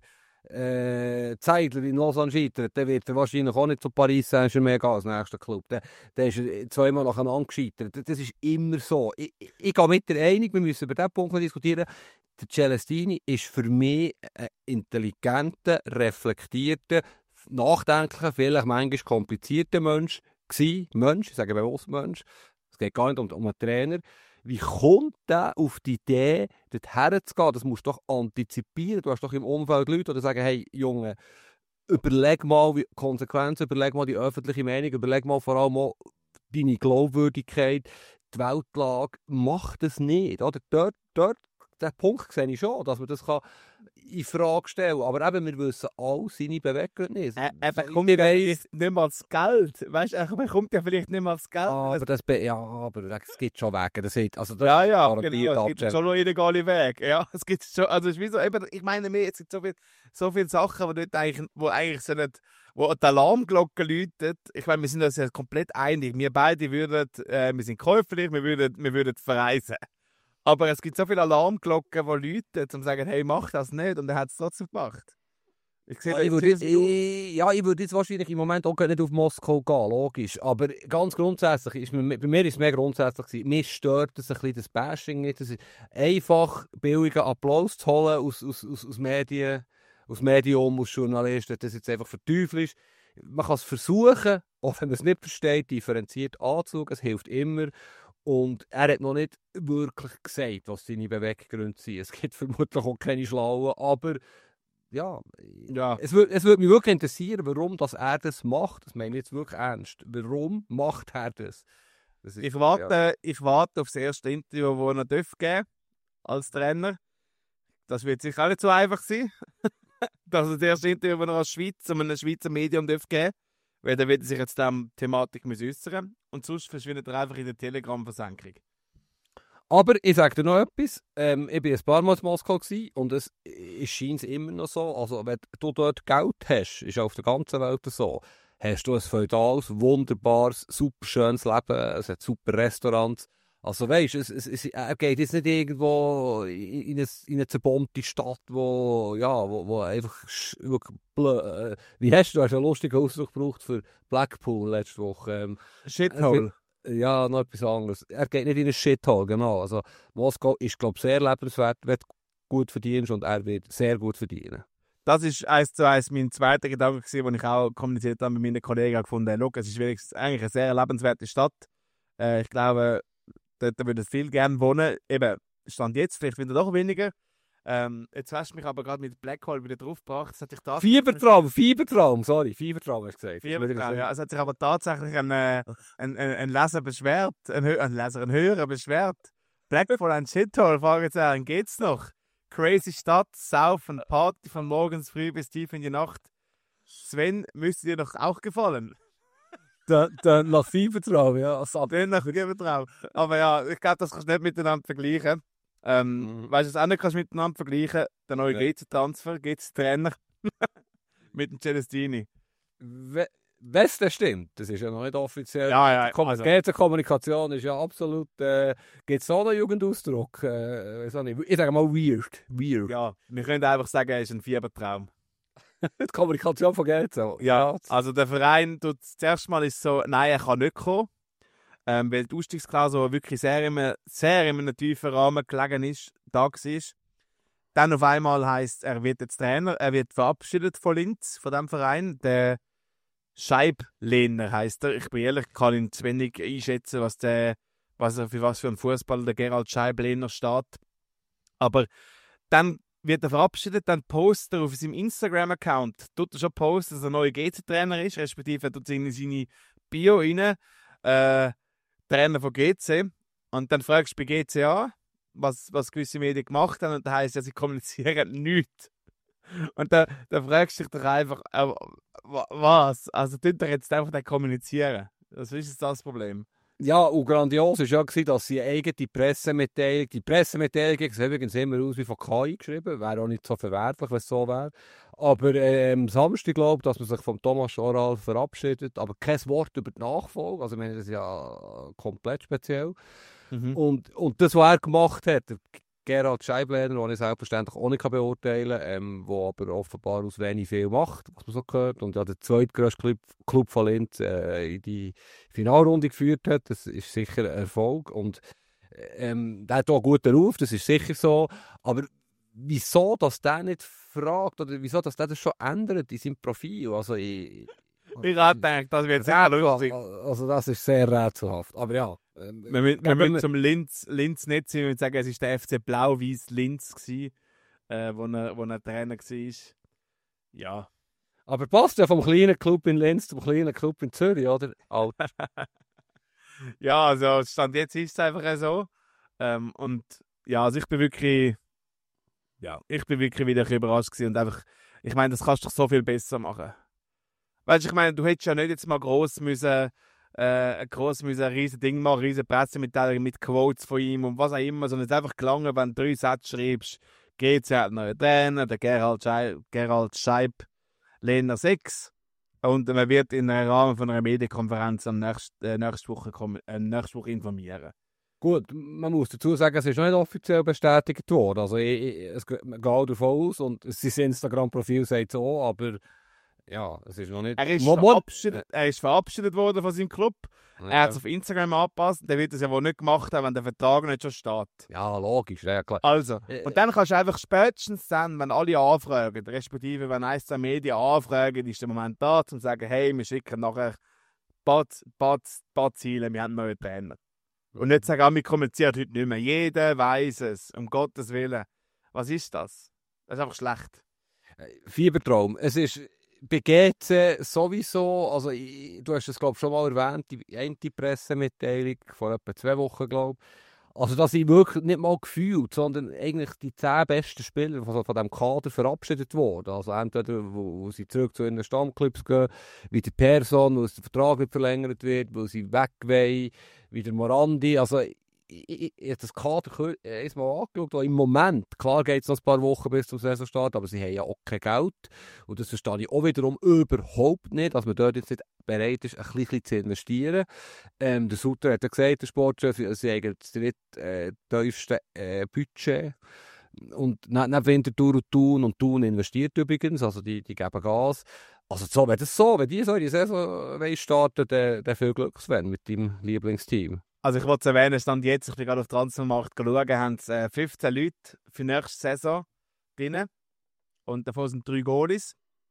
Zeidler in Lausanne scheitert, dann wird er wahrscheinlich auch nicht zu Paris Saint-Germain gehen, als nächster Club. Dann ist er 2-mal nacheinander gescheitert. Das ist immer so. Ich gehe mit dir einig, wir müssen über diesen Punkt noch diskutieren. Der Celestini ist für mich ein intelligenter, reflektierter, nachdenklicher, vielleicht manchmal komplizierter Mensch gewesen. Ich sage bewusst Mensch. Es geht gar nicht um einen Trainer. Wie kommt der auf die Idee, dorthin zu gehen? Das musst du doch antizipieren. Du hast doch im Umfeld Leute, die sagen, hey Junge, überleg mal die Konsequenzen, überleg mal die öffentliche Meinung, überleg mal vor allem auch deine Glaubwürdigkeit, die Weltlage. Mach das nicht. Oder? Dort, den Punkt sehe ich schon, dass man das in Frage stellen kann. Aber eben, wir wissen alle seine Beweggründe nicht. Er bekommt ja nicht mal das Geld. Weißt du, er bekommt ja vielleicht nicht mal das Geld. Aber es gibt schon Wege. Das ist, also das genau, es gibt schon noch illegale Wege. Ja, es gibt schon, also es ist wie so, eben, ich meine, es gibt so viele Sachen, wo die Alarmglocke läutet. Ich meine, wir sind uns ja komplett einig. Wir beide wir sind käuflich, wir würden verreisen. Aber es gibt so viele Alarmglocken, die läuten, um zu sagen, hey, mach das nicht. Und er hat es trotzdem gemacht. Ich würde jetzt wahrscheinlich im Moment auch nicht auf Moskau gehen, logisch. Aber ganz grundsätzlich, bei mir ist es mehr grundsätzlich gewesen. Mir stört das ein bisschen das Bashing nicht. Das ist einfach billigen Applaus zu holen aus Medien, aus Medium, aus Journalisten, das jetzt einfach verteufelt ist. Man kann es versuchen, auch wenn man es nicht versteht, differenziert anzuschauen. Es hilft immer. Und er hat noch nicht wirklich gesagt, was seine Beweggründe sind. Es gibt vermutlich auch keine Schlauen, aber ja. Es würde mich wirklich interessieren, warum dass er das macht. Das meine ich jetzt wirklich ernst. Warum macht er das? Ich warte auf das erste Interview, das er geben darf, als Trainer. Das wird sicher auch nicht so einfach sein. Das ist das erste Interview, das er als einem Schweizer Medium geben darf. Weil dann wird er sich jetzt dieser Thematik äußern. Und sonst verschwindet er einfach in der Telegram-Versenkung. Aber ich sage dir noch etwas. Ich war ein paar Mal in Moskau und es scheint immer noch so. Also, wenn du dort Geld hast, ist auf der ganzen Welt so, hast du ein feudales, wunderbares, super schönes Leben. Es hat super Restaurants. Also weisst, er geht jetzt nicht irgendwo in eine zerbombte Stadt, wo einfach wirklich wie hast du einen lustigen Ausdruck gebraucht für Blackpool letzte Woche? Shithole. Ja, noch etwas anderes. Er geht nicht in eine Shithole, genau. Also Moskau ist, glaube ich, sehr lebenswert, wenn du gut verdienst und er wird sehr gut verdienen. Das war 1:1 mein zweiter Gedanke, den ich auch kommuniziert habe mit meinen Kollegen gefunden habe. Es ist eigentlich eine sehr lebenswerte Stadt. Ich glaube, dort würde viel gerne wohnen. Eben, Stand jetzt, vielleicht wieder doch weniger. Jetzt hast du mich aber gerade mit Blackhole wieder draufgebracht. Fiebertraum hast du gesagt. Fiebertraum, ja. Es hat sich aber tatsächlich ein Leser beschwert, ein Hörer beschwert. Blackhole, ein Shithole, Fragezeichen, geht's noch? Crazy Stadt, Saufen, Party von morgens früh bis tief in die Nacht. Sven, müsste dir doch auch gefallen. Dann nach Fiebertraum, ja. Dann nach Fiebertraum. Aber ja, ich glaube, das kannst du nicht miteinander vergleichen. Weißt du, was auch nicht kannst miteinander vergleichen? Der neue GC-Transfer, GC-Trainer mit dem Celestini. Wenn es das stimmt, das ist ja noch nicht offiziell. Ja, GC-Kommunikation ist ja absolut. Gibt es so einen Jugendausdruck? Ich sage mal weird. Ja, wir können einfach sagen, er ist ein Fiebertraum. Die Kommunikation von GC. Ja, also der Verein, das erste Mal ist so, nein, er kann nicht kommen. Weil die Ausstiegsklausel wirklich sehr in einem tiefen Rahmen gelegen ist, da war. Dann auf einmal heisst, er wird jetzt Trainer, er wird verabschiedet von Linz, von diesem Verein. Der Scheiblehner heisst er. Ich bin ehrlich, kann ihn zu wenig einschätzen, für was für ein Fußball der Gerald Scheiblehner steht. Aber dann wird er verabschiedet, dann postet er auf seinem Instagram-Account, tut er schon posten, dass er ein neuer GC-Trainer ist, respektive tut er in seine Bio rein. Trainer von GC. Und dann fragst du bei GC an, was gewisse Medien gemacht haben. Und dann heisst ja, sie kommunizieren nichts. Und dann fragst du dich doch einfach, was? Also, tut ihr jetzt einfach nicht kommunizieren? Das ist jetzt das Problem. Ja, und grandios war ja, dass sie eine eigene Pressemitteilung, die Pressemitteilung sieht übrigens immer aus wie von KI geschrieben, wäre auch nicht so verwerflich, wenn es so wäre. Aber am Samstag, glaube ich, dass man sich vom Thomas Oral verabschiedet, aber kein Wort über die Nachfolge, also ich meine, das ist ja komplett speziell. Mhm. Und das, was er gemacht hat, der Gerald Scheiblener, den ich selbstverständlich auch nicht beurteilen kann, der aber offenbar aus wenig viel macht, was man so gehört. Und ja, der zweitgrößte Club von Linz in die Finalrunde geführt hat, das ist sicher ein Erfolg. Und der hat auch einen guten Ruf, das ist sicher so. Aber wieso, dass der nicht fragt, oder wieso, dass der das schon ändert in seinem Profil? Also Ich habe gedacht, das wird sehr lustig. Also das ist sehr rätselhaft. Aber ja. Wir müssen zum Linz nicht sein, wir müssen sagen, es war der FC Blau-Weiß Linz, wo er Trainer war. Ja. Aber passt ja vom kleinen Club in Linz zum kleinen Club in Zürich, oder? Ja, also Stand jetzt ist es einfach so. Und ja, also ich bin wirklich wieder überrascht gewesen und einfach, ich meine, das kannst du doch so viel besser machen. Weißt du, ich meine, du hättest ja nicht jetzt mal gross müssen ein riesen Ding machen, riesen Pressemitteilung mit Quotes von ihm und was auch immer, sondern es ist einfach gelangen, wenn du 3 Sätze schreibst, GC hat einen neuen Trainer, der Gerald Scheib, Lehner 6 und man wird in einem Rahmen von einer Medienkonferenz nächste Woche informieren. Gut, man muss dazu sagen, es ist noch nicht offiziell bestätigt worden. Also es geht davon aus und sein Instagram-Profil sagt es auch, aber ja, es ist noch nicht... Er ist verabschiedet worden von seinem Club. Ja. Er hat es auf Instagram angepasst. Der wird es ja wohl nicht gemacht haben, wenn der Vertrag nicht schon steht. Ja, logisch. Ja, klar. Also, und dann kannst du einfach spätestens dann, wenn alle anfragen, respektive wenn ein, zwei Medien anfragen, ist der Moment da, um zu sagen, hey, wir schicken nachher Ziele, wir haben einen neuen Trainer. Und nicht sagen, wir kommunizieren heute nicht mehr. Jeder weiß es, um Gottes Willen. Was ist das? Das ist einfach schlecht. Fiebertraum. Es ist... Bei GC sowieso, also du hast es glaube ich schon mal erwähnt, die eine Pressemitteilung vor etwa 2 Wochen, glaube ich. Also dass ich wirklich nicht mal gefühlt, sondern eigentlich die 10 besten Spieler von diesem Kader verabschiedet wurden. Also entweder, wo sie zurück zu ihren Stammclubs gehen, wie der Person, wo der Vertrag nicht verlängert wird, wo sie weg wollen, wie der Morandi. Also ich habe das Kader mal angeschaut, im Moment, klar geht es noch ein paar Wochen bis zum Saisonstart, aber sie haben ja auch kein Geld. Und das verstehe ich auch wiederum überhaupt nicht, dass man dort jetzt nicht bereit ist, ein bisschen zu investieren. Der Sutter hat ja gesagt, der Sportchef, sie haben das dritttiefste Budget. Und neben Winterthur und Thun investiert übrigens, also die geben Gas. Also so, wenn die so in die Saison starten, dann viel Glück, Sven, mit deinem Lieblingsteam. Also ich wollte es erwähnen, Stand jetzt, ich bin gerade auf Transfermarkt geschaut, haben es 15 Leute für nächste Saison drin. Und davon sind 3 Goalies.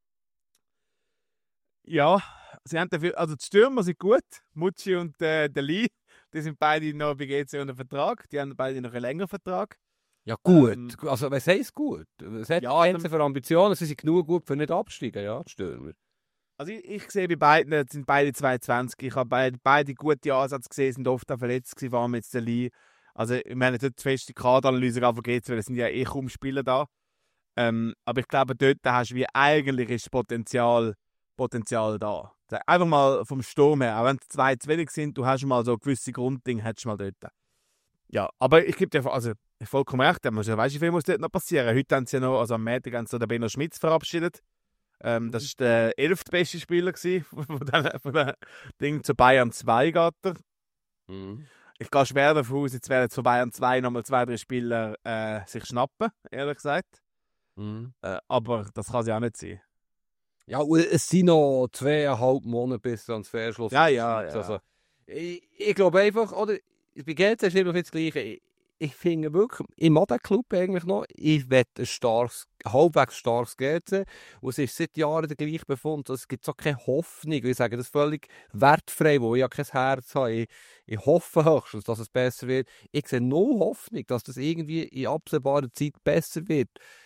Ja, sie haben dafür, also die Stürmer sind gut. Mucci und der Lee, die sind beide noch bei GC unter Vertrag. Die haben beide noch einen längeren Vertrag. Ja gut, also was heisst gut? Was hat GC für Ambitionen? Sie sind genug gut für nicht absteigen, ja, die Stürmer. Also ich sehe bei beiden, sind beide 22. Ich habe beide gute Ansätze gesehen, sind oft auch verletzt gewesen, vor allem jetzt der Lee. Also ich meine, dort die feste Kaderanalyse vergeht, weil es sind ja kaum Spieler da. Aber ich glaube, dort hast du wie eigentlich ist Potenzial da. Einfach mal vom Sturm her, auch wenn es 2 zu wenig sind, du hast mal so gewisse Grunddinge, hättest du mal dort. Ja, aber ich gebe dir vollkommen recht, weißt du, wie viel muss dort noch passieren? Heute haben sie ja noch, also am Montag haben sie den Benno Schmitz verabschiedet. Das war der 11. beste Spieler von dem Ding zu Bayern 2 geht er. Mhm. Ich gehe schwer davon aus, jetzt werden von Bayern 2 nochmal 2, 3 Spieler sich schnappen, ehrlich gesagt. Mhm. Aber das kann es ja auch nicht sein. Ja, es sind noch 2,5 Monate bis ans Verschluss. Ja. Also, ich glaube einfach, oder bei GC ist immer das Gleiche. Ich finde wirklich, ich mag den Club eigentlich noch. Ich will ein halbwegs starkes GC. Und es ist seit Jahren der gleiche Befund. Es gibt so keine Hoffnung. Ich sage das völlig wertfrei, wo ich ja kein Herz habe. Ich hoffe höchstens, dass es besser wird. Ich sehe null Hoffnung, dass das irgendwie in absehbarer Zeit besser wird.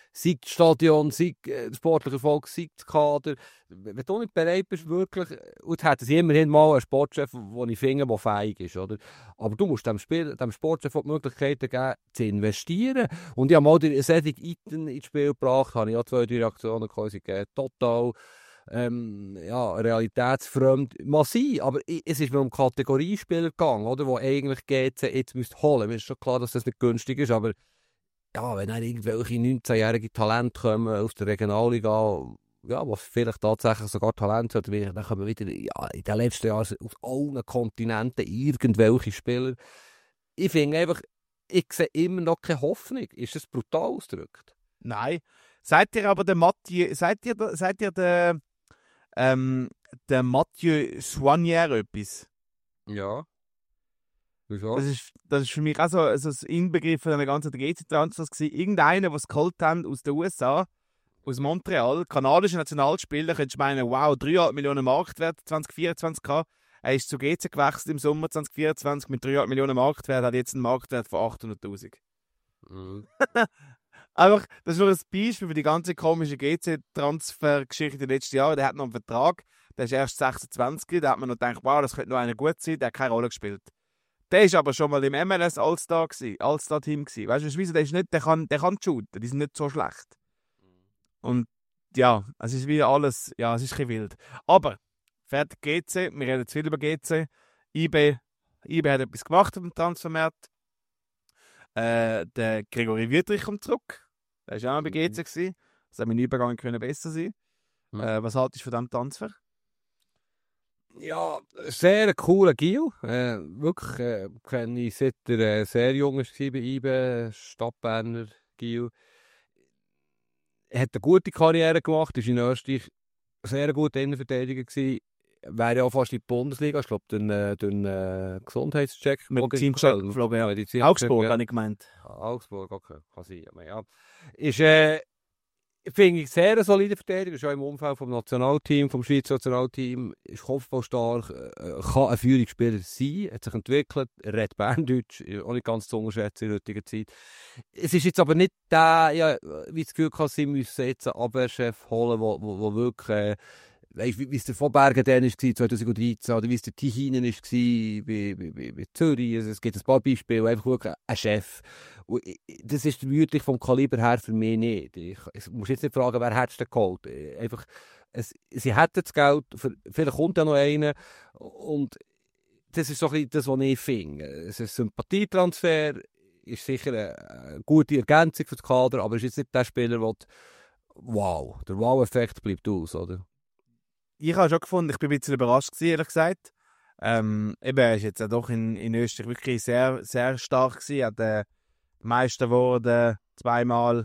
sei das Stadion, sei der sportliche Erfolg, sei das Kader. Wenn du nicht bereit bist, wirklich, und hätten sie immerhin mal einen Sportchef, den ich finde, der fähig ist, oder? Aber du musst dem Sportchef auch die Möglichkeiten geben, zu investieren. Und ich habe mal den Cedric Iten ins Spiel gebracht, habe ich auch 2, 3 Reaktionen gegeben, total realitätsfremd. Mal sein, aber es ist mir um Kategoriespieler gegangen, oder? Wo eigentlich GC jetzt holen müsste. Mir ist schon klar, dass das nicht günstig ist, aber ja, wenn dann irgendwelche 19-jährige Talente kommen aus der Regionalliga, ja, was vielleicht tatsächlich sogar Talent hat, dann kommen wieder in den letzten Jahren aus allen Kontinenten irgendwelche Spieler. Ich finde einfach, ich sehe immer noch keine Hoffnung. Ist das brutal ausgedrückt? Nein. Seid ihr aber der Mathieu, seid ihr der Mathieu Soignier etwas? Ja. Wieso? Das ist für mich auch so ein Inbegriff von einer ganzen GC-Transfers gewesen. Irgendeiner, der es geholt haben aus den USA, aus Montreal, kanadischer Nationalspieler, könntest du meinen, wow, 3,5 Millionen Marktwert 2024 gehabt. Er ist zu GC gewechselt im Sommer 2024 mit 3,5 Millionen Marktwert, hat jetzt einen Marktwert von 800'000. Mhm. Einfach, das ist nur ein Beispiel für die ganze komische GC-Transfergeschichte der letzten Jahre. Der hat noch einen Vertrag, der ist erst 26, da hat man noch gedacht, wow, das könnte noch einer gut sein, der hat keine Rolle gespielt. Der ist aber schon mal im MLS All-Star-Team gewesen. Weißt du, der ist nicht, der kann shooten, die sind nicht so schlecht. Und ja, es ist wie alles, ja, es ist ein bisschen wild. Aber, fertig GC, wir reden zu viel über GC. IB hat etwas gemacht auf dem Transfermarkt. Der Gregory Wietrich kommt zurück. Der war auch noch bei GC gewesen. Das hat mein Übergang können besser sein. Was haltest du von diesem Transfer? Ja, sehr cooler Gil. Wirklich kenne ich seit er sehr jung war bei IBE, Stadtberner Gil. Er hat eine gute Karriere gemacht, war in Österreich sehr guter Innenverteidiger gewesen. Wäre ja auch fast in die Bundesliga, ich glaube, durch einen Gesundheitscheck. Mit dem Teamcheck geflogen, ja. Augsburg, habe ich gemeint. Augsburg, okay, kann sein. Aber ja. Ist, finde ich, sehr solider Verteidiger, ist auch im Umfeld vom Nationalteam, vom Schweizer Nationalteam, ist kopfballstark, kann ein Führungsspieler sein, hat sich entwickelt, er redet Berndeutsch, auch nicht ganz zu unterschätzen in heutiger Zeit. Es ist jetzt aber nicht der, ja, wie das Gefühl kann, sie müssen jetzt einen Abwehrchef holen, wo wirklich, weißt, wie es der von Bergen dann war, 2013, oder wie es der Tichinen war, bei Zürich. Also es gibt ein paar Beispiele, einfach wirklich ein Chef. Und das ist vermutlich vom Kaliber her für mich nicht. Ich muss jetzt nicht fragen, wer hat es denn geholt. Einfach, sie hätten das Geld, vielleicht kommt ja noch einer. Und das ist so ein bisschen das, was ich finde. Es ist ein Sympathietransfer, ist sicher eine gute Ergänzung für den Kader, aber es ist jetzt nicht der Spieler, der der Wow-Effekt bleibt aus, oder? Ich habe schon gefunden, ich bin ein bisschen überrascht gewesen, ehrlich gesagt. Eben, er ist jetzt auch doch in Österreich wirklich sehr, sehr stark gewesen. Er hat Meister geworden, zweimal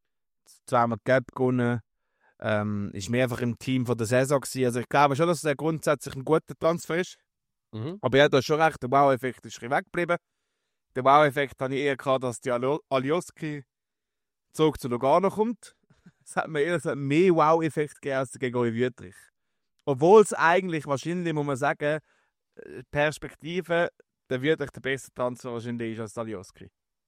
Cup gewonnen. Ist mehrfach im Team von der Saison gewesen. Also ich glaube schon, dass er grundsätzlich ein guter Transfer ist. Mhm. Aber ja, du hast schon recht, der Wow-Effekt ist ein bisschen weggeblieben. Der Wow-Effekt habe ich eher gehabt, dass die Alioski zurück zu Lugano kommt. Es hat mir eher mehr Wow-Effekt gegeben als der Gregory Wietrich. Obwohl es eigentlich wahrscheinlich, muss man sagen, Perspektive, der Wietrich der beste Transfer wahrscheinlich ist als Alioski.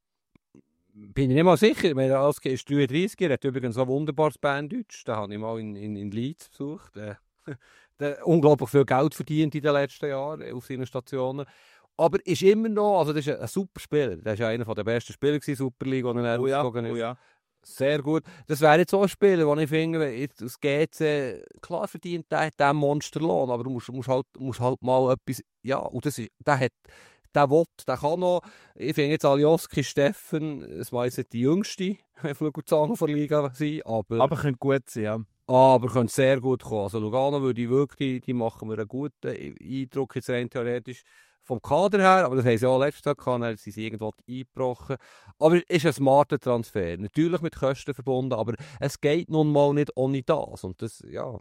Bin ich nicht mal sicher. Der Alioski ist 33, er hat übrigens ein wunderbares Berndeutsch. Den habe ich mal in Leeds besucht. Der unglaublich viel Geld verdient in den letzten Jahren auf seinen Stationen. Aber ist immer noch, also das ist ein super Spieler. Der war einer der besten Spieler in der Superliga, den er ausgezogen ist. Oh ja. Sehr gut. Das wäre jetzt so ein Spieler, wo ich finde, jetzt aus GC, klar verdient der diesen Monsterlohn, aber du musst halt mal etwas, ja, und das ist, der kann noch, ich finde jetzt Alioski, Steffen, es weiß nicht die Jüngste, von der Liga sein, aber könnte gut sein, ja. Aber könnte sehr gut kommen. Also Lugano würde ich wirklich, die machen mir einen guten Eindruck, jetzt rein theoretisch, vom Kader her, aber das haben sie auch letztes Jahr gehabt, sie sind irgendwo eingebrochen. Aber es ist ein smarter Transfer. Natürlich mit Kosten verbunden, aber es geht nun mal nicht ohne das. Und das, ja.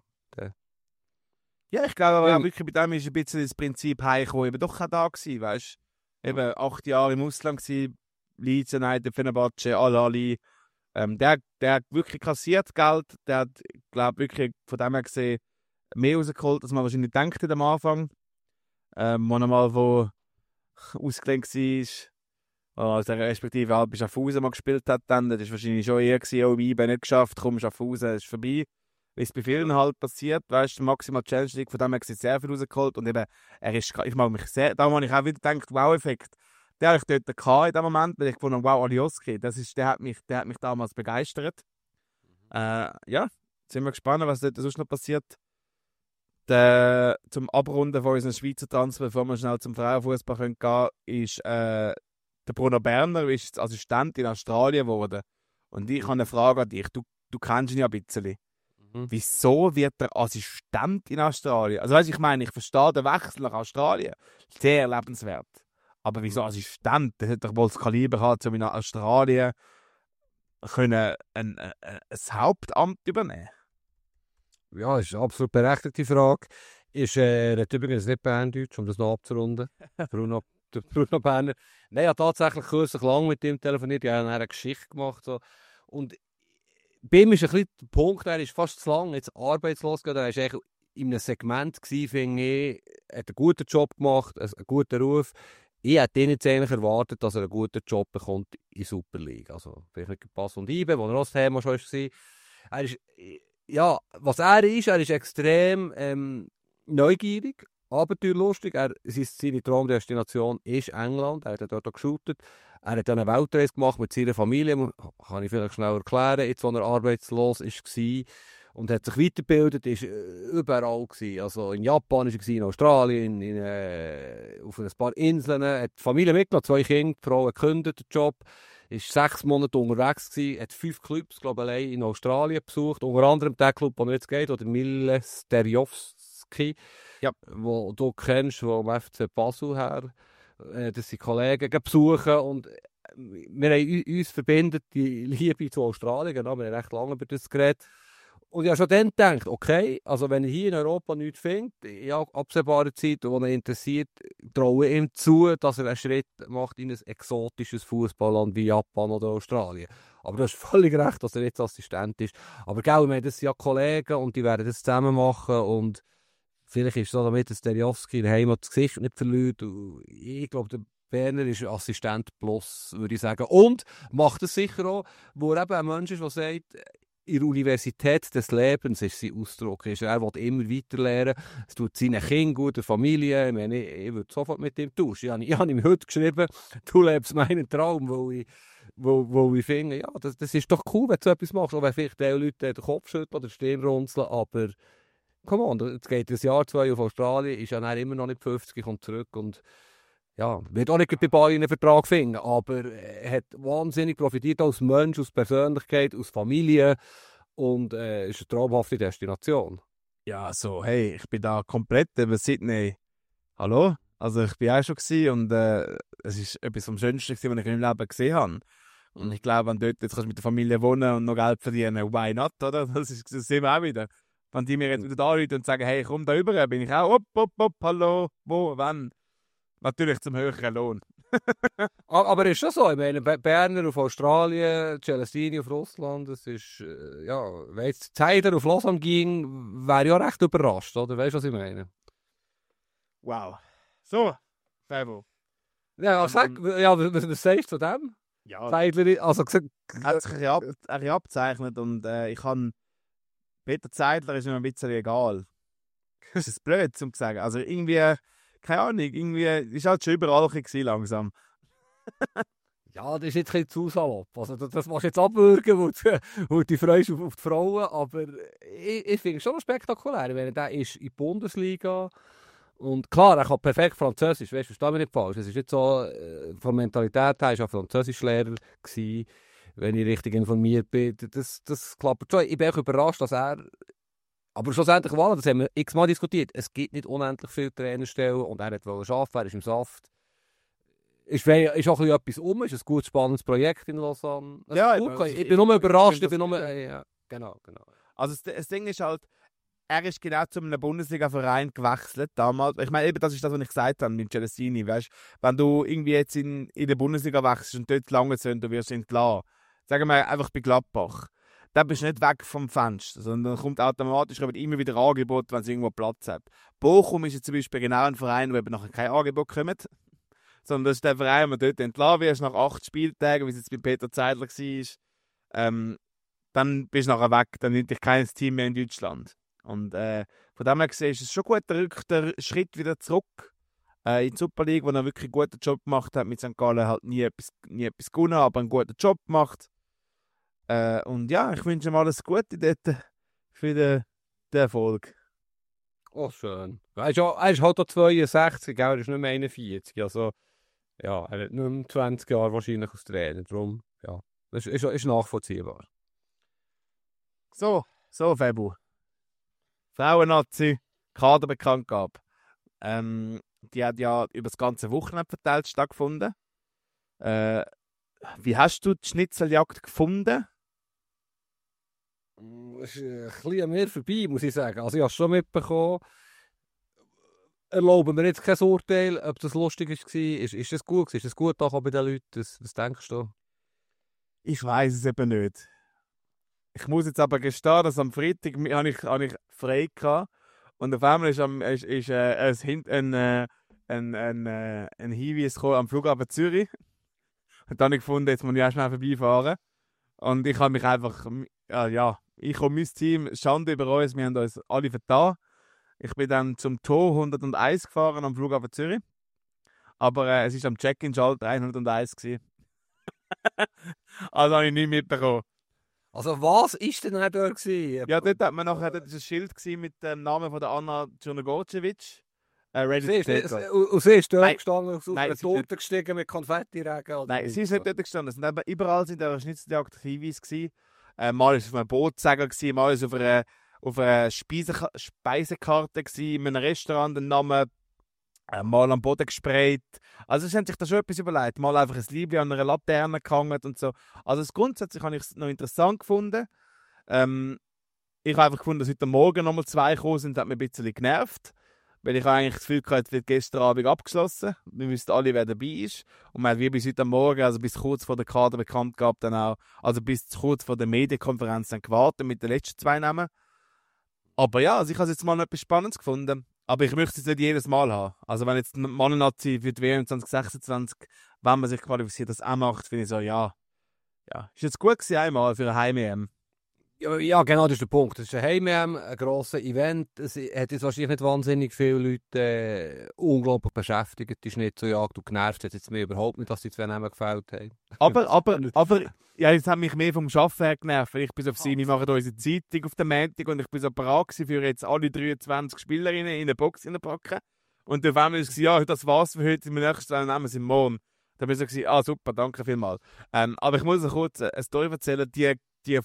Ja, ich glaube aber auch wirklich, bei dem ist ein bisschen das Prinzip heimgekommen, eben doch auch da gewesen, weißt du? Eben 8 Jahre im Ausland gewesen, Leeds United, Fenerbahce, Al-Ahly. Der hat wirklich kassiert Geld, der hat, glaube wirklich von dem her gesehen mehr rausgeholt, als man wahrscheinlich denkt am Anfang. Wo er mal ausgelehnt war. Also respektive halt bei Schaffhausen mal gespielt hat dann, das war wahrscheinlich schon eher gewesen, oh, Weiben nicht geschafft, komm, Schaffhausen ist vorbei. Wie es bei vielen halt passiert, weißt du, maximal Challenge League, von dem hat er sehr viel rausgeholt und eben, ich mag mich sehr, da habe ich auch wieder gedacht, Wow-Effekt. Der habe ich dort gehabt in dem Moment, weil ich gefunden wow, Alioski, der hat mich damals begeistert. Ja, sind wir gespannt, was dort sonst noch passiert. Zum Abrunden von unseren Schweizer Transfer, bevor wir schnell zum Frauenfußball gehen können, ist der Bruno Berner ist Assistent in Australien geworden. Und ich habe eine Frage an dich. Du kennst ihn ja ein bisschen. Wieso wird er Assistent in Australien? Also weißt, ich meine, ich verstehe den Wechsel nach Australien. Sehr lebenswert. Aber wieso Assistent? Der hätte doch wohl das Kaliber gehabt, um in Australien können ein Hauptamt übernehmen. Ja, das ist eine absolut berechtigte Frage. Er hat übrigens nicht Berndeutsch, um das noch abzurunden. Bruno Berner. Nein, ich habe tatsächlich kürzlich lang mit ihm telefoniert. Ich habe eine Geschichte gemacht. So. Und bei ihm ist ein bisschen der Punkt, er ist fast zu lang jetzt arbeitslos gewesen. Er war eigentlich in einem Segment gewesen, finde ich. Er hat einen guten Job gemacht, einen guten Ruf. Ich hätte ihn jetzt eigentlich erwartet, dass er einen guten Job bekommt in der Super League. Also vielleicht mit Pass und Ibe, wo er auch das Thema schon war. Er ist, ja, was er ist extrem neugierig, abenteuerlustig. Seine Traumdestination ist England. Er hat dort auch geshootet. Er hat eine Weltreise gemacht mit seiner Familie. Kann ich vielleicht schnell erklären, jetzt, wo er arbeitslos war. Und hat sich weitergebildet, ist überall gewesen. Also in Japan war er, in Australien, auf ein paar Inseln. Hat die Familie mitgenommen, 2 Kinder, die Frau gekündigt, den Job. Ist 6 Monate unterwegs gewesen, hat 5 Clubs, glaube ich, allein in Australien besucht. Unter anderem der Club, der jetzt geht, oder Miles Terjovski, ja, wo du kennst, vom FC Basel her. Das sind Kollegen besuchen und wir haben uns verbindet die Liebe zu Australien. Genau, wir haben recht lange über das geredet. Und ich habe schon dann gedacht, okay, also wenn er hier in Europa nichts findet, in absehbarer Zeit, wo er interessiert, traue ihm zu, dass er einen Schritt macht in ein exotisches Fußballland wie Japan oder Australien. Aber du hast völlig recht, dass er jetzt Assistent ist. Aber gell, wir haben das ja Kollegen und die werden das zusammen machen und vielleicht ist es so, damit der Jowski in der Heimat das Gesicht nicht verliert. Und ich glaube, der Berner ist Assistent plus, würde ich sagen. Und macht es sicher auch, wo er eben ein Mensch ist, der sagt, in der Universität des Lebens ist sein Ausdruck. Er will immer weiter lernen. Es tut seinen Kindern gut, der Familie. Ich meine, ich würde sofort mit ihm tauschen. Ich habe ihm heute geschrieben, du lebst meinen Traum, wo ich finde, ja, das ist doch cool, wenn du so etwas machst. Auch wenn vielleicht die Leute den Kopf schütteln oder die Stirn runzeln, aber come on, jetzt geht ein Jahr, 2 auf Australien, ist ja dann immer noch nicht 50, kommt zurück und ja, wird auch nicht bei Bayern einen Vertrag finden, aber er hat wahnsinnig profitiert als Mensch, als Persönlichkeit, als Familie und ist eine traumhafte Destination. Ja, so, hey, ich bin da komplett über Sydney. Hallo? Also ich bin auch schon gewesen und es ist etwas vom Schönsten, was ich in meinem Leben gesehen habe. Und ich glaube, wenn du dort jetzt kannst mit der Familie wohnen und noch Geld verdienen, why not, oder? Das sehen wir auch wieder. Wenn die mir jetzt wieder anrufen und sagen, hey, komm da rüber, bin ich auch, hallo, wo, wann? Natürlich zum höheren Lohn. Aber ist schon so, ich meine, Berner auf Australien, Celestini auf Russland, das ist, ja, wenn jetzt Zeider auf Lausanne ging, wäre ich ja recht überrascht, oder? Weißt du, was ich meine? Wow. So, Fabo. Ja, sag, ja, was sagst du zu dem? Ja, Zeidler, also gesagt... hat sich ein bisschen abgezeichnet und ich kann... Peter Zeidler ist mir ein bisschen egal. Das ist blöd, um zu sagen. Also irgendwie... Keine Ahnung, irgendwie ist halt schon überall gewesen, langsam. Ja, das ist jetzt ein zu salopp. Also, das machst du jetzt abwürgen, wo du dich freust auf die Frauen. Aber ich finde es schon spektakulär. Wenn der ist in der Bundesliga und klar, er kann perfekt Französisch. Weißt du, versteh mich nicht falsch. Es ist nicht so, von Mentalität her, er war Französischlehrer gewesen, wenn ich richtig informiert bin. Das klappt schon. Ich bin auch überrascht, dass er. Aber schlussendlich, voilà, das haben wir x-mal diskutiert. Es gibt nicht unendlich viele Trainerstellen und er wollte arbeiten, er ist im Saft. Ist auch ein bisschen etwas ist ein gutes, spannendes Projekt in Lausanne. Ja, ich bin nur überrascht. Ja, genau. Also das Ding ist halt, er ist genau zu einem Bundesliga-Verein gewechselt damals. Ich meine, eben das ist das, was ich gesagt habe mit Celestini. Weißt? Wenn du irgendwie jetzt in der Bundesliga wechselst und dort lange sind, du wirst entlassen. Sagen wir einfach bei Gladbach. Dann bist du nicht weg vom Fenster, sondern kommt automatisch immer wieder Angebot, wenn es irgendwo Platz hat. Bochum ist jetzt zum Beispiel genau ein Verein, wo eben nachher kein Angebot kommt, sondern das ist der Verein, der dort entlassen wirst nach 8 Spieltagen, wie es jetzt bei Peter Zeidler war. Dann bist du nachher weg, dann nimmt dich kein Team mehr in Deutschland. Und von dem her gesehen ist es schon gut, der Schritt wieder zurück in die Super League, wo er wirklich einen guten Job gemacht hat. Mit St. Gallen halt nie etwas gewonnen, aber einen guten Job gemacht. Und ja, ich wünsche ihm alles Gute dort für den Erfolg. Oh, schön. Er ist halt auch 62, er ist nicht mehr 41. Also, ja, er hat nicht mehr 20 Jahre wahrscheinlich als Trainer. Darum, ja, das ist nachvollziehbar. So, Fabu. Frauen-Nazi, Kaderbekanntgabe. Die hat ja über das ganze Wochenende verteilt stattgefunden. Wie hast du die Schnitzeljagd gefunden? Es ist ein bisschen an mir vorbei, muss ich sagen. Also ich habe es schon mitbekommen. Erlauben wir jetzt kein Urteil, ob das lustig war. Ist das gut gewesen? Ist das gut auch bei den Leuten? Was denkst du? Ich weiß es eben nicht. Ich muss jetzt aber gestehen, dass am Freitag habe ich frei gehabt. Und auf einmal ist ein Hinweis gekommen am Flughafen Zürich. Und dann habe ich gefunden, jetzt muss ich erst mal vorbeifahren. Und ich habe mich einfach, ich und mein Team, Schande über uns, wir haben uns alle vertan. Ich bin dann zum Tor 101 gefahren am Flughafen Zürich. Aber es war am Check-in-Schalter 101 gewesen. Also habe ich nicht mitbekommen. Also was ist denn da dort? Ja, dort hat man nachher ein Schild mit dem Namen von der Anna Djurnogorcevic. Ready to take off. Und sie ist dort Nein. gestanden, auf Nein, einer sie ist Torte gestiegen mit Konfettiregen? Nein, sie ist nicht dort gestanden. Es sind überall in der Schnitzeljagd Hinweise gewesen. Mal war es auf einem Bootsegel, mal ist es auf einer Speisekarte gewesen, in einem Restaurant, den Namen mal am Boden gesprayt. Also sie haben sich da schon etwas überlegt. Mal einfach ein Liebling an einer Laterne gehangen und so. Also grundsätzlich habe ich es noch interessant gefunden. Ich habe einfach gefunden, dass heute Morgen nochmal 2 gekommen sind, hat mich ein bisschen genervt. Weil ich eigentlich das Gefühl hatte, es wird gestern Abend abgeschlossen. Wir wissen alle, wer dabei ist. Und man hat wie bis heute Morgen, also bis kurz vor der Kader bekannt gehabt, dann auch, also bis kurz vor der Medienkonferenz dann gewartet mit den letzten 2 Namen. Aber ja, also ich habe jetzt mal etwas Spannendes gefunden. Aber ich möchte es nicht jedes Mal haben. Also wenn jetzt ein Mann-Nazi für die WM 2026, wenn man sich qualifiziert, das auch macht, finde ich so, ja. Ist jetzt gut gewesen einmal für ein Heim-EM. Ja, genau, das ist der Punkt. Das ist ein Heim-EM, ein grosses Event. Es hat jetzt wahrscheinlich nicht wahnsinnig viele Leute unglaublich beschäftigt, die Schnitzeljagd und genervt hat jetzt mir überhaupt nicht, dass die 2 Namen gefällt haben. Aber ja, jetzt hat mich mehr vom Arbeiten her genervt. Ich bin auf sie, wir machen unsere Zeitung auf den Montag und ich bin so bereit für jetzt alle 23 Spielerinnen in eine Box packen. Und auf einmal ist es, ja, das war's für heute, wir nehmen sie morgen. Da bin ich so, super, danke vielmals. Aber ich muss noch kurz eine Story erzählen, die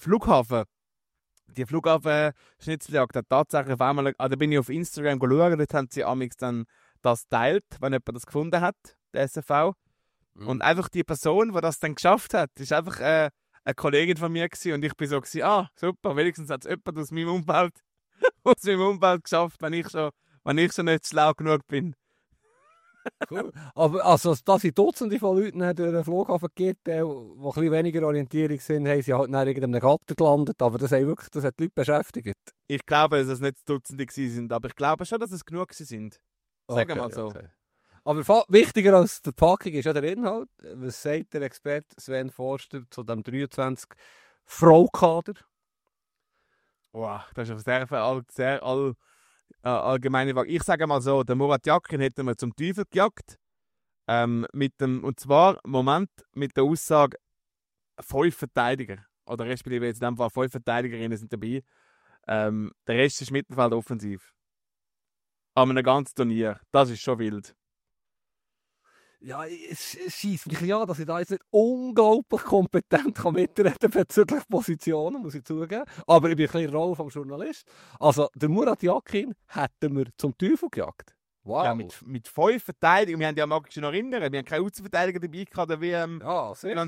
Flughafen-Schnitzeljagd hat tatsächlich auf einmal, da bin ich auf Instagram geschaut, dort haben sie amix dann das teilt, wenn jemand das gefunden hat, der SFV. Und einfach die Person, die das dann geschafft hat, ist einfach eine Kollegin von mir gewesen. Und ich bin so gewesen, super, wenigstens hat es jemand aus meinem Umfeld geschafft, wenn ich schon nicht schlau genug bin. Cool. Aber also, dass es Dutzende von Leuten durch den Flughafen gibt, die ein bisschen weniger Orientierung sind, haben sie halt nach irgendeinem Gatter gelandet. Aber das hat die Leute beschäftigt. Ich glaube, dass es nicht Dutzende sind, aber ich glaube schon, dass es genug sind. Sagen wir mal so. Okay. Aber wichtiger als die Packung ist ja der Inhalt. Was sagt der Experte Sven Forster zu dem 23 Frau-Kader? Wow, das ist eine sehr allgemeine Frage. Ich sage mal so, den Murat Yakin hätten wir zum Teufel gejagt. Mit der Aussage 5 Verteidiger. Oder respektive jetzt in dem Fall 5 Verteidigerinnen sind dabei. Der Rest ist Mittelfeld offensiv. An einem ganzen Turnier. Das ist schon wild. Ja, es scheisst mich ja, dass ich da jetzt nicht unglaublich kompetent mitreden kann bezüglich Positionen, muss ich zugeben. Aber ich bin ein bisschen in der Rolle vom Journalist. Also, der Murat Yakin hätten wir zum Teufel gejagt. Wow. Ja, mit 5 Verteidigern. Wir haben ja magisch noch erinnern, wir haben keine Außenverteidiger dabei gehabt, der WM. Ja, sicher.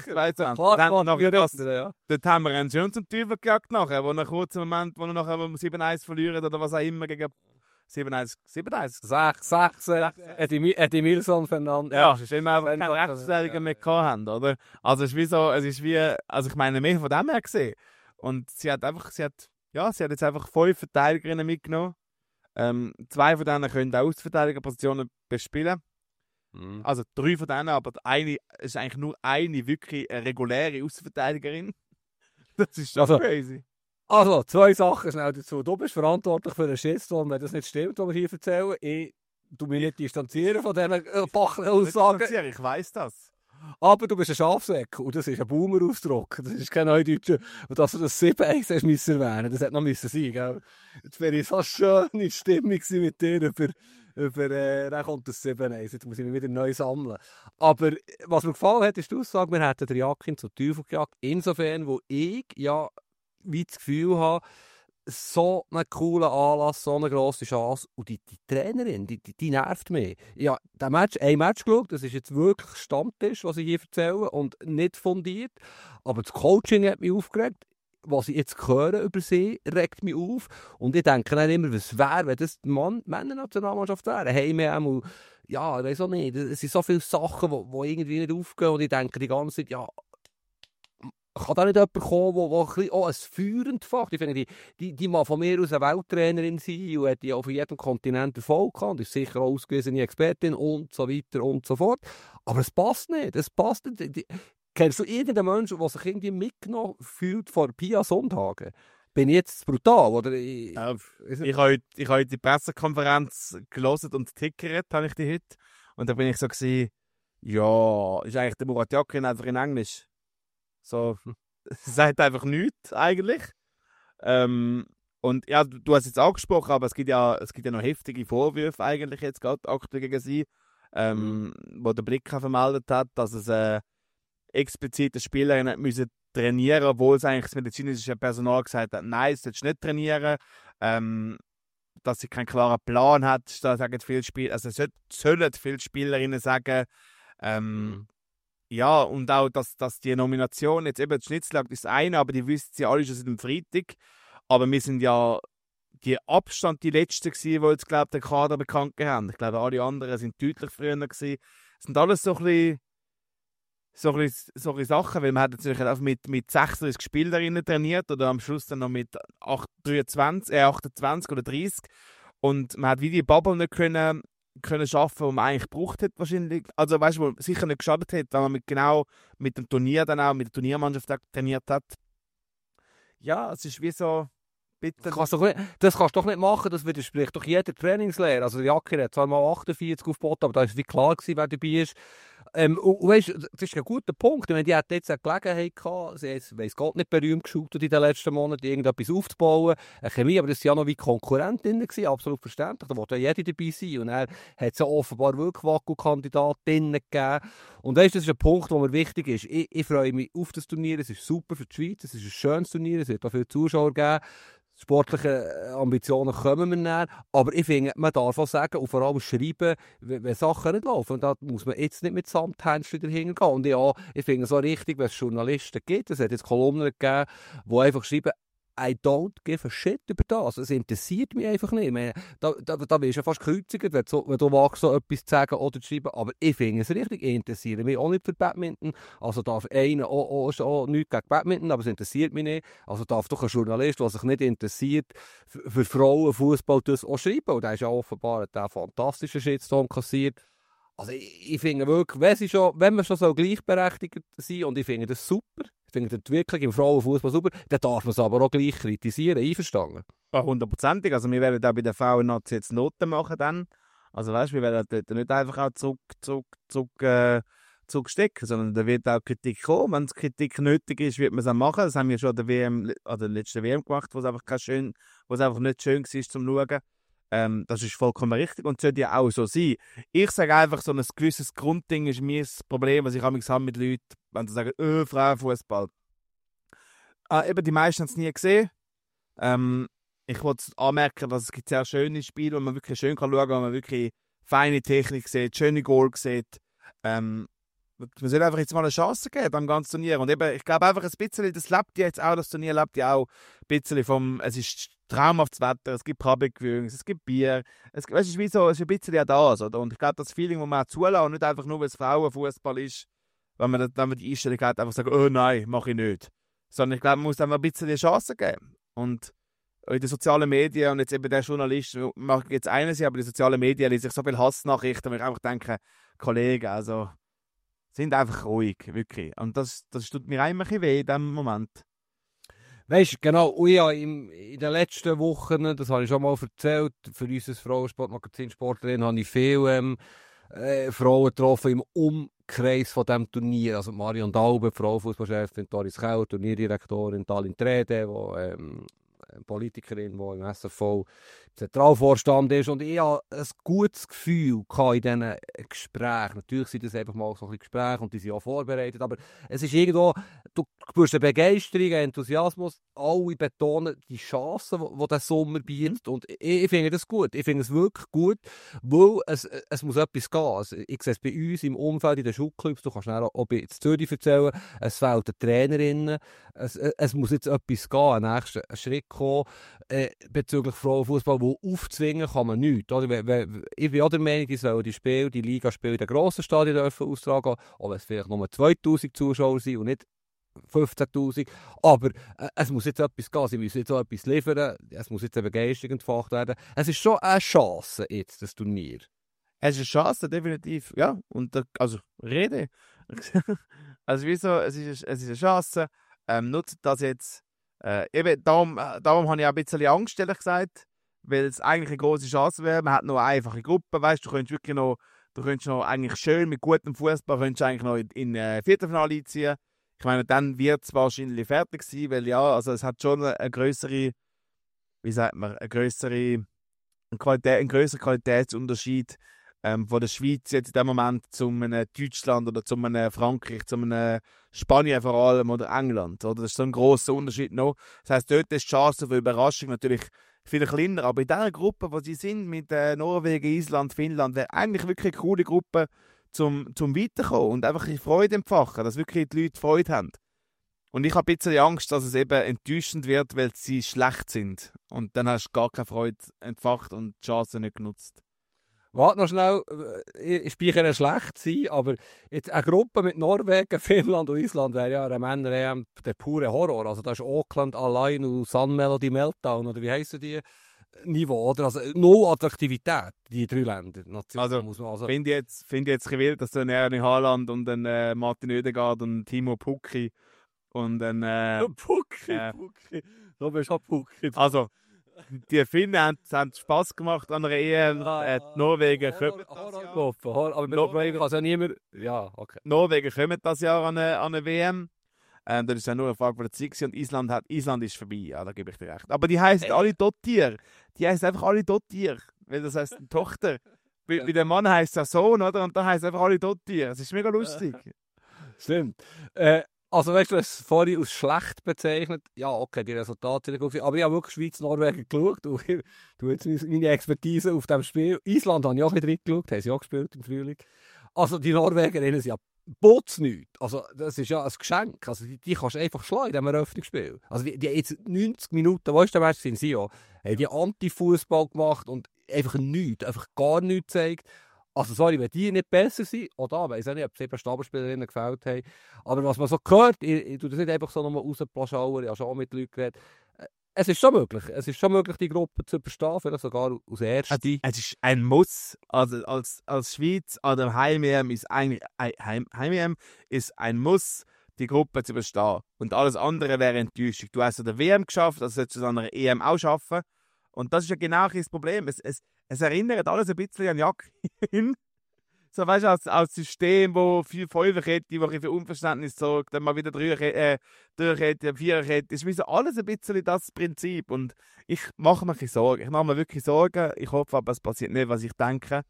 Dort haben wir einen schon zum Teufel gejagt nachher, wo er kurz im Moment, wo er nachher 7-1 verlieren oder was auch immer gegen 7-1. Eddie Milson, Fernand. Ja, es ist immer einfach keine Rechtsverteidiger mehr haben, oder? Also es ist wie, also ich meine, mehr von dem her gesehen. Und sie hat jetzt einfach 5 Verteidigerinnen mitgenommen. 2 von denen können auch Außenverteidigerpositionen bespielen. Mhm. Also 3 von denen, aber eine ist eigentlich nur eine wirklich eine reguläre Außenverteidigerin. Das ist schon Also, crazy. Also, 2 Sachen schnell dazu. Du bist verantwortlich für den Shitstorm, wenn das nicht stimmt, was wir hier erzählen. Ich tu mich nicht distanzieren von diesen Aussagen. Ich weiss das. Aber du bist ein Schafsäck und das ist ein Boomer-Ausdruck. Das ist kein Neudeutscher. Und dass du das 7-1 hast müssen erwähnen, das hätte noch müssen sein, gell? Jetzt wäre ich so schön in Stimmung mit dir dann kommt das 7-1. Jetzt muss ich mich wieder neu sammeln. Aber was mir gefallen hat, ist die Aussage, wir hätten den Jakin zu Teufel gejagt. Insofern, wo ich ja wie das Gefühl habe, so einen coolen Anlass, so eine grosse Chance. Und die Trainerin, die nervt mich. Ja, ein Match geschaut, das ist jetzt wirklich Stammtisch, was ich hier erzähle, und nicht fundiert. Aber das Coaching hat mich aufgeregt. Was ich jetzt höre über sie, regt mich auf. Und ich denke dann immer, was wäre, wenn das die Männernationalmannschaft wäre. Heim, ja, ich weiß auch nicht. Es sind so viele Sachen, die irgendwie nicht aufgehen. Und ich denke die ganze Zeit, ja, kann da nicht jemand kommen, der ein Feuer entfacht? Ich finde, die mag von mir aus eine Welttrainerin sein und hat die auf jedem Kontinent Erfolg gehabt und ist sicher auch ausgewiesene Expertin und so weiter und so fort. Aber es passt nicht. Es passt nicht. Kennst du irgendeinen Menschen, der sich irgendwie mitgenommen fühlt vor Pia Sonntagen? Bin ich jetzt brutal? Oder Ich habe heute die Pressekonferenz gelesen und getickert, habe ich die heute. Und da bin ich so gewesen, ja, ist eigentlich der Murat Yakin einfach in Englisch. So, es sagt einfach nichts, eigentlich. Und ja, du hast es jetzt angesprochen, aber es gibt ja noch heftige Vorwürfe eigentlich jetzt gerade aktuell gegen sie, wo der Blick vermeldet hat, dass es explizit die Spielerin hat müssen trainieren, obwohl es eigentlich das medizinische Personal gesagt hat, nein, es sollst nicht trainieren, dass sie keinen klaren Plan hat, da sagen viele Spieler, also es sollen viele Spielerinnen sagen, ja, und auch, dass die Nomination, jetzt eben die Schnitzeljagd ist das eine, aber die wissen sie alle schon seit dem Freitag. Aber wir sind ja die Abstand die Letzten gewesen, die jetzt, glaube ich, den Kader bekannt haben. Ich glaube, alle anderen sind deutlich früher gewesen. Das sind alles so ein bisschen Sachen, weil man hat natürlich auch mit 36 Spielerinnen trainiert oder am Schluss dann noch mit 28 oder 30. Und man hat wie die Bubble nicht können schaffen, die man eigentlich gebraucht hat wahrscheinlich. Also weißt du, sicher nicht geschadet hat, weil man mit dem Turnier dann auch, mit der Turniermannschaft trainiert hat. Ja, es ist wie so, bitte. Das kannst du doch nicht machen, das widerspricht doch jeder Trainingslehre. Also der Jakin hat zwar mal 48 aufgeboten, aber da war wie klar gewesen, wer dabei ist. Und weißt, das ist ein guter Punkt. Ich meine, die hat jetzt eine Gelegenheit gehabt, sie ist, weiss Gott, nicht berühmt geschootet in den letzten Monaten, irgendetwas aufzubauen. Eine Chemie, aber das waren ja noch wie Konkurrentinnen gewesen, absolut verständlich. Da wollte ja jeder dabei sein. Und er hat es ja offenbar wirklich Wackelkandidatinnen gegeben. Und weißt, das ist ein Punkt, der mir wichtig ist. Ich freue mich auf das Turnier, es ist super für die Schweiz, es ist ein schönes Turnier, es wird auch viele Zuschauer geben. Sportliche Ambitionen kommen wir näher. Aber ich finde, man darf auch sagen und vor allem schreiben, wenn Sachen nicht laufen. Und da muss man jetzt nicht mit Samthändchen dahinter gehen. Und ja, ich finde es auch richtig, wenn es Journalisten gibt. Es hat jetzt Kolumnen gegeben, die einfach schreiben, I don't give a shit über das. Es interessiert mich einfach nicht. Ich meine, da wirst du ja fast gekreuzigt, wenn du magst, so etwas zu sagen oder zu schreiben. Aber ich finde es richtig. Ich interessiere mich auch nicht für Badminton. Also darf einer auch nichts gegen Badminton, aber es interessiert mich nicht. Also darf doch ein Journalist, der sich nicht interessiert, für Frauenfußball das auch schreiben. Und der ist ja offenbar einen fantastischen Shitstorm kassiert. Also ich finde wirklich, wenn wir schon so gleichberechtigt sind, und ich finde das super, ich finde die Entwicklung im Frauenfußball super, dann darf man es aber auch gleich kritisieren, einverstanden? Ja, 100%. Also wir werden auch bei den Frauen jetzt Noten machen dann. Also weißt, wir werden dort nicht einfach auch zurückstecken, sondern da wird auch Kritik kommen. Wenn es Kritik nötig ist, wird man es auch machen. Das haben wir schon an der letzten WM gemacht, wo es einfach nicht schön war zum Schauen. Das ist vollkommen richtig und sollte ja auch so sein. Ich sage einfach, so ein gewisses Grundding ist mir das Problem, was ich habe mit Leuten, wenn sie sagen, Frauenfußball. Eben, die meisten haben es nie gesehen. Ich wollte anmerken, dass es gibt sehr schöne Spiele, wo man wirklich schön schauen kann, wo man wirklich feine Technik sieht, schöne Goal sieht. Man soll einfach jetzt mal eine Chance geben beim ganzen Turnier. Und eben, ich glaube einfach ein bisschen, das Turnier lebt ja auch ein bisschen es ist traumhaftes Wetter, es gibt Public Viewings, es gibt Bier, es ist wie so, es ist ein bisschen ja das, oder? Und ich glaube, das Feeling, das man auch zulassen und nicht einfach nur, weil es Frauenfußball ist, wenn man die Einstellung hat, einfach sagen, oh nein, mache ich nicht. Sondern ich glaube, man muss einfach ein bisschen die Chance geben. Und in den sozialen Medien, und jetzt eben der Journalist, mag jetzt einer sein, aber die sozialen Medien lesen sich so viele Hassnachrichten, wo ich einfach denke, Kollegen, also sind einfach ruhig, wirklich. Und das tut mir immer ein bisschen weh in dem Moment. Weißt du, genau, und ja, in den letzten Wochen, das habe ich schon mal erzählt, für unser Frauensportmagazin Sportlerin habe ich viele Frauen getroffen im Umkreis von diesem Turnier. Also Marion Daube, Frauenfußballchefin, Doris Kauer, Turnierdirektorin, Talin Trede, Politikerin, die im SFV Zentralvorstand ist. Und ich habe ein gutes Gefühl in diesen Gesprächen. Natürlich sind das einfach mal so ein Gespräche und die sind auch vorbereitet, aber es ist irgendwo, du spürst eine Begeisterung, einen Enthusiasmus. Alle betonen die Chancen, die der Sommer bietet. Und ich finde das gut. Ich finde es wirklich gut, weil es muss etwas gehen. Also ich sehe es bei uns im Umfeld, in den Schulclubs, du kannst auch bei Zürich erzählen, es fehlt eine Trainerin. Es muss jetzt etwas gehen, ein nächster Schritt kommen bezüglich Frauenfußball, wo aufzwingen kann man nichts. Oder? Ich bin auch der Meinung, die sollen die Ligaspiele in den grossen Stadien austragen, auch wenn es vielleicht nur 2000 Zuschauer sind und nicht 15'000. Aber es muss jetzt etwas gehen, sie müssen jetzt auch etwas liefern, es muss jetzt eine Begeisterung entfacht werden. Es ist schon eine Chance jetzt, das Turnier. Es ist eine Chance, definitiv, ja. Und also, rede. Also wieso, es ist eine Chance. Nutzt das jetzt. Eben, darum habe ich auch ein bisschen Angst, ehrlich gesagt, weil es eigentlich eine große Chance wäre. Man hat noch eine einfache Gruppe, weißt du, du könntest noch eigentlich schön mit gutem Fußball eigentlich noch in Viertelfinale einziehen. Ich meine, dann wird es wahrscheinlich fertig sein, weil ja, also es hat schon eine größere, wie sagt man, einen größeren Qualitätsunterschied von der Schweiz jetzt in dem Moment zu einem Deutschland oder zu einem Frankreich, zu einem Spanien vor allem oder England. Oder? Das ist so ein grosser Unterschied noch. Das heisst, dort ist die Chance für Überraschung natürlich viel kleiner. Aber in dieser Gruppe, wo sie sind, mit Norwegen, Island, Finnland, wäre eigentlich wirklich eine coole Gruppe zum Weiterkommen und einfach die Freude entfachen, dass wirklich die Leute Freude haben. Und ich habe ein bisschen Angst, dass es eben enttäuschend wird, weil sie schlecht sind. Und dann hast du gar keine Freude entfacht und die Chance nicht genutzt. Warte noch schnell, ich speichere schlecht sein, aber jetzt eine Gruppe mit Norwegen, Finnland und Island wäre ja eine Männer-EM der pure Horror. Also da ist Auckland allein und Sun Melody Meltdown, oder wie heissen die Niveau, oder? Also null Attraktivität, die drei Länder. Finde ich jetzt ein bisschen wild, dass du einen Erling Haaland und einen Martin Oedegaard und Timo Pukki und einen... Pukki. Da bist du auch Pukki. Also... Die Finnen haben Spass gemacht an einer EM. Die Norwegen kommen das Jahr an eine WM. Das ist ja nur eine Frage von der Zeit. Und Island ist vorbei. Ja, da gebe ich dir recht. Aber die heißen alle Dottir. Die heißen einfach alle Dottir. Weil das heisst eine Tochter. Wie der Mann heisst der Sohn, oder? Und da heißt einfach alle Dottir. Das ist mega lustig. Stimmt. Also weißt du, du hast es vorhin als schlecht bezeichnet. Ja, okay, die Resultate sind gut. Aber ich habe wirklich Schweiz-Norwegen geschaut. Und ich tue jetzt meine Expertise auf diesem Spiel. Island habe ich auch ein bisschen geschaut, haben sie auch gespielt im Frühling. Also die Norwegerinnen sind ja putznichts. Also das ist ja ein Geschenk. Also die kannst du einfach schlagen in diesem Eröffnungsspiel. Also die jetzt 90 Minuten, weißt du, der Match sind sie ja, haben die Anti-Fußball gemacht und einfach nichts, einfach gar nichts gezeigt. Also sorry, wenn die nicht besser sind, auch da weiss ich nicht, ob 7 Stabelspielerinnen gefällt haben. Aber was man so hört, ich tue das nicht einfach so nochmal rausplaschauern, ich habe schon auch mit Leuten geredet. Es ist schon möglich. Es ist schon möglich, die Gruppe zu überstehen, vielleicht sogar aus Erste. Es ist ein Muss. Also als Schweiz an der Heim-EM ist eigentlich Heim-EM ist ein Muss, die Gruppe zu überstehen. Und alles andere wäre Enttäuschung. Du hast ja der WM geschafft, also solltest du es an der EM auch schaffen. Und das ist ja genau das Problem. Es erinnert alles ein bisschen an Jacqueline. So, weißt du, als System, wo viel Fünferkette, die für Unverständnis sorgt, dann mal wieder Dreierkette, Viererkette. Ist wie so alles ein bisschen das Prinzip. Und ich mache mir Sorgen. Ich mache mir wirklich Sorgen. Ich hoffe aber, es passiert nicht, was ich denke.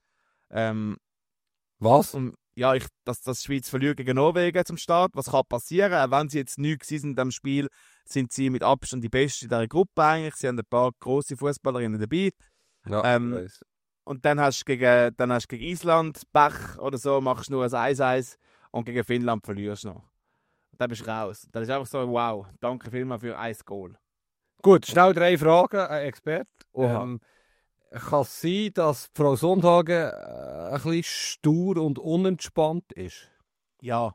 Was? Und, ja, dass die Schweiz verliert gegen Norwegen zum Start. Was kann passieren? Auch wenn sie jetzt nicht sind in diesem Spiel, sind sie mit Abstand die Beste in dieser Gruppe eigentlich. Sie haben ein paar grosse Fußballerinnen dabei. Ja, und dann hast du gegen Island Pech oder so, machst du nur ein 1-1 und gegen Finnland verlierst du noch. Und dann bist du raus. Dann ist einfach so, wow, danke vielmals für ein Goal. Gut, schnell 3 Fragen, ein Experte. Kann es sein, dass Frau Sundhagen ein bisschen stur und unentspannt ist? Ja.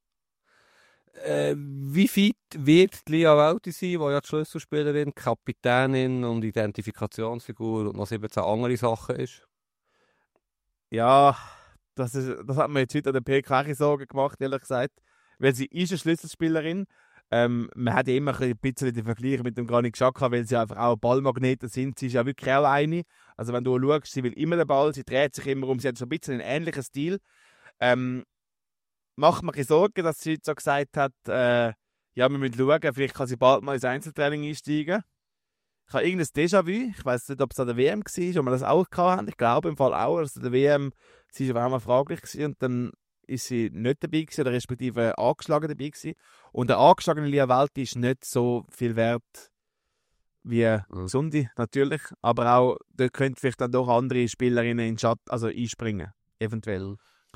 Wie fit wird Lia Welti sein, die ja die Schlüsselspielerin, Kapitänin und Identifikationsfigur und noch 17 andere Sachen ist? Ja, das hat mir jetzt heute an der PK auch Sorgen gemacht, ehrlich gesagt. Weil sie ist eine Schlüsselspielerin. Man hat ja immer ein bisschen den Vergleich mit dem Granit Xhaka, weil sie einfach auch Ballmagneten sind. Sie ist ja wirklich auch eine. Also wenn du schaust, sie will immer den Ball, sie dreht sich immer um, sie hat so ein bisschen einen ähnlichen Stil. Macht mir Sorgen, dass sie jetzt so gesagt hat, ja, wir müssen schauen, vielleicht kann sie bald mal ins Einzeltraining einsteigen. Ich habe irgendein Déjà-vu, ich weiß nicht, ob es an der WM war, ob wir das auch hatten. Ich glaube im Fall auch, dass an der WM, sie war auch mal fraglich gewesen, und dann ist sie nicht dabei gewesen, oder respektive angeschlagen dabei gewesen. Und eine angeschlagene Lia Welti ist nicht so viel wert wie Sundi, natürlich. Aber auch, da könnten vielleicht dann doch andere Spielerinnen in den Schatten, also einspringen, eventuell.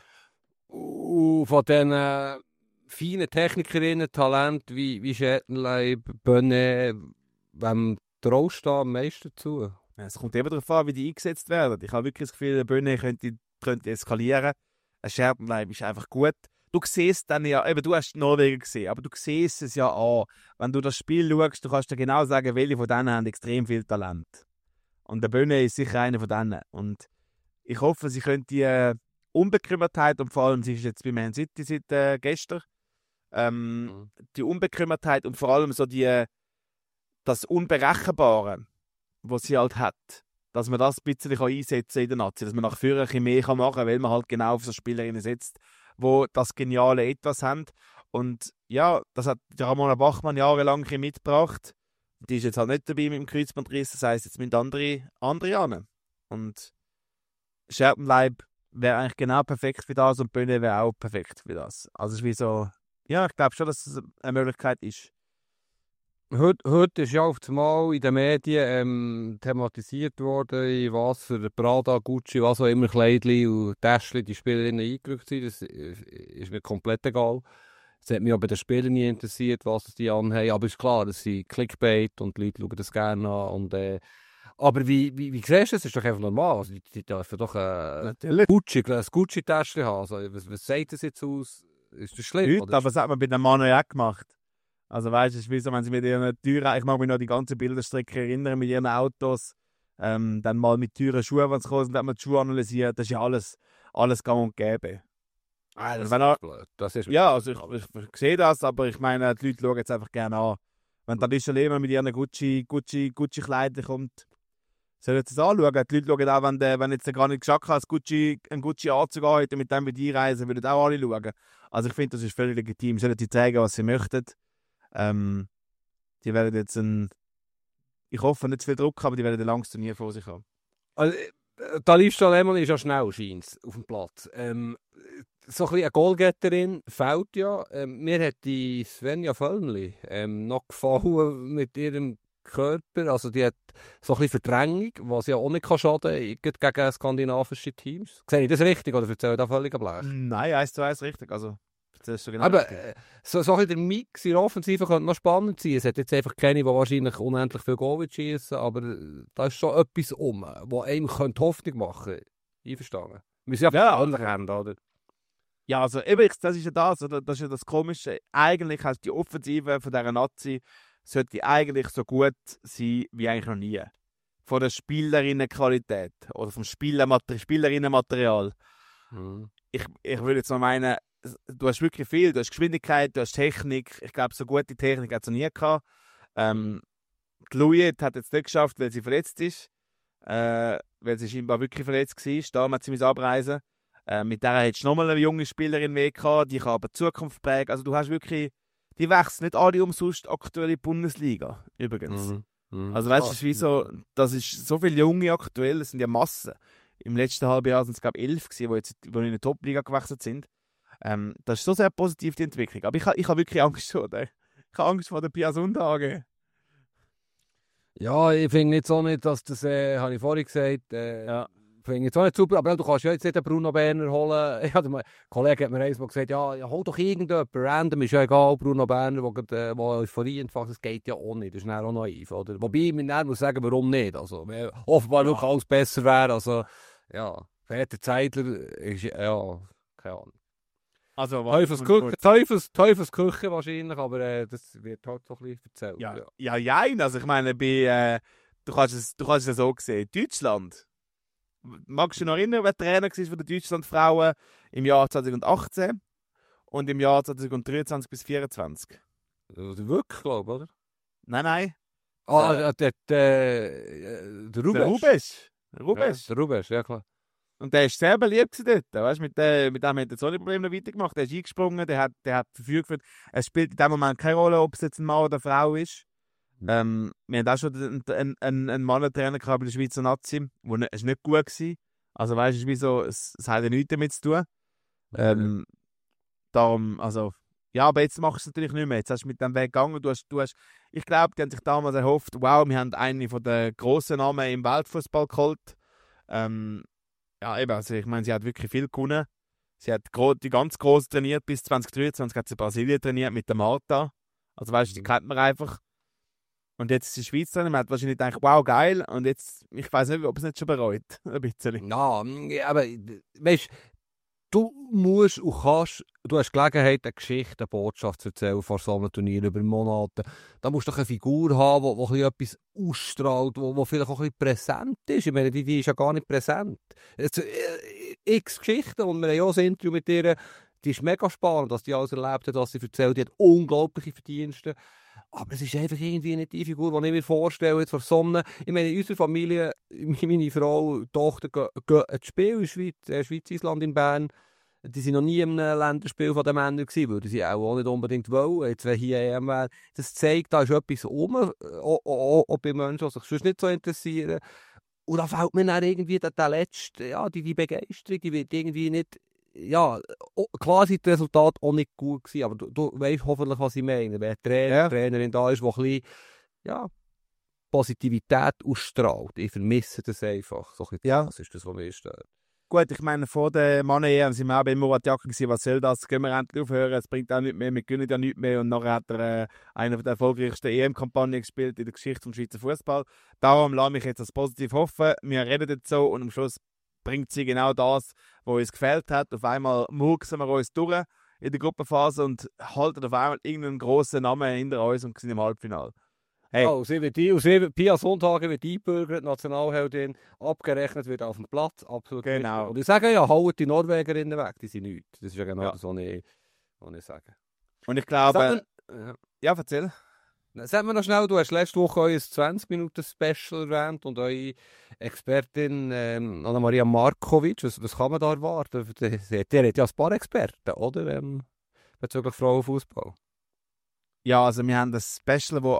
Von diesen feinen Technikerinnen, Talent wie Schettenleib, Bönne, wem traust du da am meisten zu? Ja, es kommt eben darauf an, wie die eingesetzt werden. Ich habe wirklich das Gefühl, eine Bönne könnte eskalieren. Ein Scherbenleib ist einfach gut. Du siehst dann ja, eben, du hast Norwegen gesehen, aber du siehst es ja an. Wenn du das Spiel schaust, du kannst dir genau sagen, welche von denen haben extrem viel Talent. Und der Bönne ist sicher einer von denen. Und ich hoffe, sie können die Unbekümmertheit, und vor allem, sie ist jetzt bei Man City seit gestern, die Unbekümmertheit und vor allem so das Unberechenbare, was sie halt hat, dass man das ein bisschen einsetzen kann in der Nazi, dass man nach vorne ein bisschen mehr machen kann, weil man halt genau auf so Spielerinnen setzt, die das geniale Etwas haben. Und ja, das hat Ramona Bachmann jahrelang ein bisschen mitgebracht. Die ist jetzt halt nicht dabei mit dem Kreuzbandriss, das heisst, jetzt müssen andere ran. Und Scherbenleib wäre eigentlich genau perfekt für das und Bönne wäre auch perfekt für das. Also es ist wie so, ja, ich glaube schon, dass es eine Möglichkeit ist. Heute ist ja auf einmal in den Medien thematisiert worden, in was für Prada, Gucci, was auch immer, Kleidli und Täschli die Spielerinnen eingerückt sind. Das ist mir komplett egal. Es hat mich aber bei den Spielern nie interessiert, was die anhaben. Aber es ist klar, das sind Clickbait und die Leute schauen das gerne an. Und, aber wie siehst du das? Das ist doch einfach normal. Also, die dürfen doch ein Gucci-Täschli haben. Also, was sagt das jetzt aus? Ist das schlimm? Heute, aber das hat man bei den Männern auch gemacht. Also weißt du, es ist wie so, wenn sie mit ihren Türen, ich mag mich noch die ganze Bilderstrecke erinnern, mit ihren Autos, dann mal mit Türen Schuhe, wenn sie kommen, dann hat man die Schuhe analysiert, das ist ja alles gang und gäbe. Das ist blöd. Das ist ja, also ich sehe das, aber ich meine, die Leute schauen jetzt einfach gerne an. Wenn dann ist jemand mit ihren Gucci-Kleidern kommt, sollen sie es anschauen. Die Leute schauen auch, wenn jetzt gar nicht Xhaka einen Gucci-Anzug anhat und mit dem mit einreisen, würden auch alle schauen. Also ich finde, das ist völlig legitim. Sollen sie zeigen, was sie möchten. Die werden jetzt ich hoffe nicht zu viel Druck, aber die werden ein langes Turnier vor sich haben. Also, Talif Lehmann ist ja schnell, scheint auf dem Platz. So ein bisschen eine Goalgetterin fehlt ja. Mir hat die Svenja Völlnli noch gefallen mit ihrem Körper. Also die hat so ein bisschen Verdrängung, was ja auch nicht schaden kann gegen skandinavische Teams. Sehe ich das richtig oder erzähle ich da völlig Blech? Nein, 1:1 richtig. Also, das ist so genau aber so ein bisschen der Mix in der Offensive könnte noch spannend sein. Es hat jetzt einfach keine, die wahrscheinlich unendlich viel Goal schießen, aber da ist schon etwas was einem Hoffnung machen könnte. Einverstanden? Wir sind ja andere Hände, oder? Ja, also eben, das ist ja das, oder? Das ist ja das Komische. Eigentlich heißt die Offensive von dieser Nazi sollte eigentlich so gut sein wie eigentlich noch nie. Von der Spielerinnenqualität oder vom Spielerinnenmaterial. Ich würde jetzt noch meinen, du hast wirklich viel. Du hast Geschwindigkeit, du hast Technik. Ich glaube, so gute Technik hat es noch nie gehabt. Die Louis hat jetzt nicht geschafft, weil sie verletzt ist. Weil sie scheinbar wirklich verletzt war. Da hat sie abreisen. Mit der hättest du nochmal eine junge Spielerin mehr gehabt. Die kann aber die Zukunft prägen. Also du hast wirklich, die wechseln nicht alle umsonst aktuell in die Bundesliga. Übrigens. Also weißt du, das ist wie so, das ist so viele Junge aktuell, das sind ja Massen. Im letzten halben Jahr sind es, glaube ich, 11 gewesen, die in die Top-Liga gewechselt sind. Das ist so sehr positiv, die Entwicklung. Aber ich habe wirklich Angst vor der. Ich habe Angst vor der Pia Sundhage. Ja, ich finde jetzt auch nicht, dass das, habe ich vorhin gesagt, ja. Finde ich jetzt auch nicht super, aber du kannst ja jetzt nicht den Bruno Berner holen. Ein Kollege hat mir einmal gesagt, ja, hol doch irgendjemanden, random, ist ja egal, Bruno Berner, der Euphorie entfacht, das geht ja auch nicht, das ist dann auch naiv, oder? Wobei ich mir muss sagen, warum nicht, also, offenbar wirklich alles besser wäre, also, ja, Peter Zeidler ist, ja, keine Ahnung. Also, Teufelsküche wahrscheinlich, aber das wird halt so ein bisschen erzählt. Ja, also ich meine, du kannst es ja so sehen, Deutschland, magst du dich noch erinnern, wer Trainer war von der Deutschland-Frauen im Jahr 2018 und im Jahr 2023 bis 2024? Wirklich, glaube ich, oder? Nein. Der Rubes. Der Rubes. Ja, der Rubes, ja klar. Und der ist sehr beliebt dort. Weißt, mit dem hat er so ein Problem noch weitergemacht. Der ist eingesprungen, der hat verfügt. Es spielt in dem Moment keine Rolle, ob es jetzt ein Mann oder eine Frau ist. Wir haben auch schon einen Mannentrainer gehabt bei der Schweizer Nazi, es nicht gut war. Also weißt du, es hat ja nichts damit zu tun. Darum, also, ja, aber jetzt machst du es natürlich nicht mehr. Jetzt hast du mit dem Weg gegangen. Ich glaube, die haben sich damals erhofft, wow, wir haben einen von den grossen Namen im Weltfußball geholt. Ja, eben, also ich meine, sie hat wirklich viel gewonnen. Sie hat die ganz Großen trainiert, bis 2023 hat sie Brasilien trainiert mit der Marta. Also weißt du, die kennt man einfach. Und jetzt ist die Schweiz drin, man hat wahrscheinlich gedacht, wow, geil. Und jetzt, ich weiß nicht, ob es nicht schon bereut. Ein bisschen. Ja, aber weißt du musst und kannst, du hast Gelegenheit, eine Geschichte, eine Botschaft zu erzählen vor so einem Turnier über Monate. Da musst du doch eine Figur haben, die etwas ausstrahlt, die vielleicht auch ein bisschen präsent ist. Ich meine, die ist ja gar nicht präsent. Jetzt, x Geschichten, und wir haben ja auch ein Interview mit ihr, die ist mega spannend, dass die alles erlebt hat, was sie erzählt. Die hat unglaubliche Verdienste. Aber es ist einfach irgendwie nicht die Figur, die ich mir vorstelle, jetzt vor so einem... Ich meine, in unserer Familie, meine Frau, die Tochter gehen ins Spiel in Schweiz, Schweiz-Island in Bern. Die waren noch nie in einem Länderspiel von den Männern gewesen, weil sie auch nicht unbedingt wollen. Jetzt, wenn hier EM wäre, das zeigt, da ist etwas auch bei Menschen, die sich sonst nicht so interessieren. Und da fällt mir dann irgendwie der letzte, ja, die Begeisterung, die wird irgendwie nicht... Ja, quasi das Resultat auch nicht gut gewesen, aber du weißt hoffentlich, was ich meine. Wenn eine Trainerin da ist, die ein bisschen, ja, Positivität ausstrahlt. Ich vermisse das einfach. So ein bisschen, Ja. das ist das, was mir stört. Gut, ich meine, vor der Mann-EM sind wir auch bei Murat Yakin gewesen, was soll das? Gehen wir endlich aufhören, es bringt auch nichts mehr, wir gewinnen ja nichts mehr. Und nachher hat er eine der erfolgreichsten EM-Kampagnen gespielt in der Geschichte des Schweizer Fußball. Darum lasse mich jetzt als positiv hoffen. Wir reden jetzt so und am Schluss bringt sie genau das, was uns gefällt hat. Auf einmal murksen wir uns durch in der Gruppenphase und halten auf einmal irgendeinen grossen Namen hinter uns und sind im Halbfinale. Hey. Oh, Pia Sonntage wird eingebürgert, Nationalheldin, abgerechnet wird auf dem Platz, absolut Genau. richtig. Und ich sage ja, haut die Norwegerinnen weg, die sind nichts. Das ist ja genau das, was ich sage. Und ich glaube... Ja, erzähl. Sag mir noch schnell, du hast letzte Woche euer 20-Minuten-Special erwähnt und eure Expertin Anna-Maria Markovic, was kann man da erwarten? Der hat ja ein paar Experten, oder? Bezüglich Frauenfußball. Ja, also wir haben das Special, das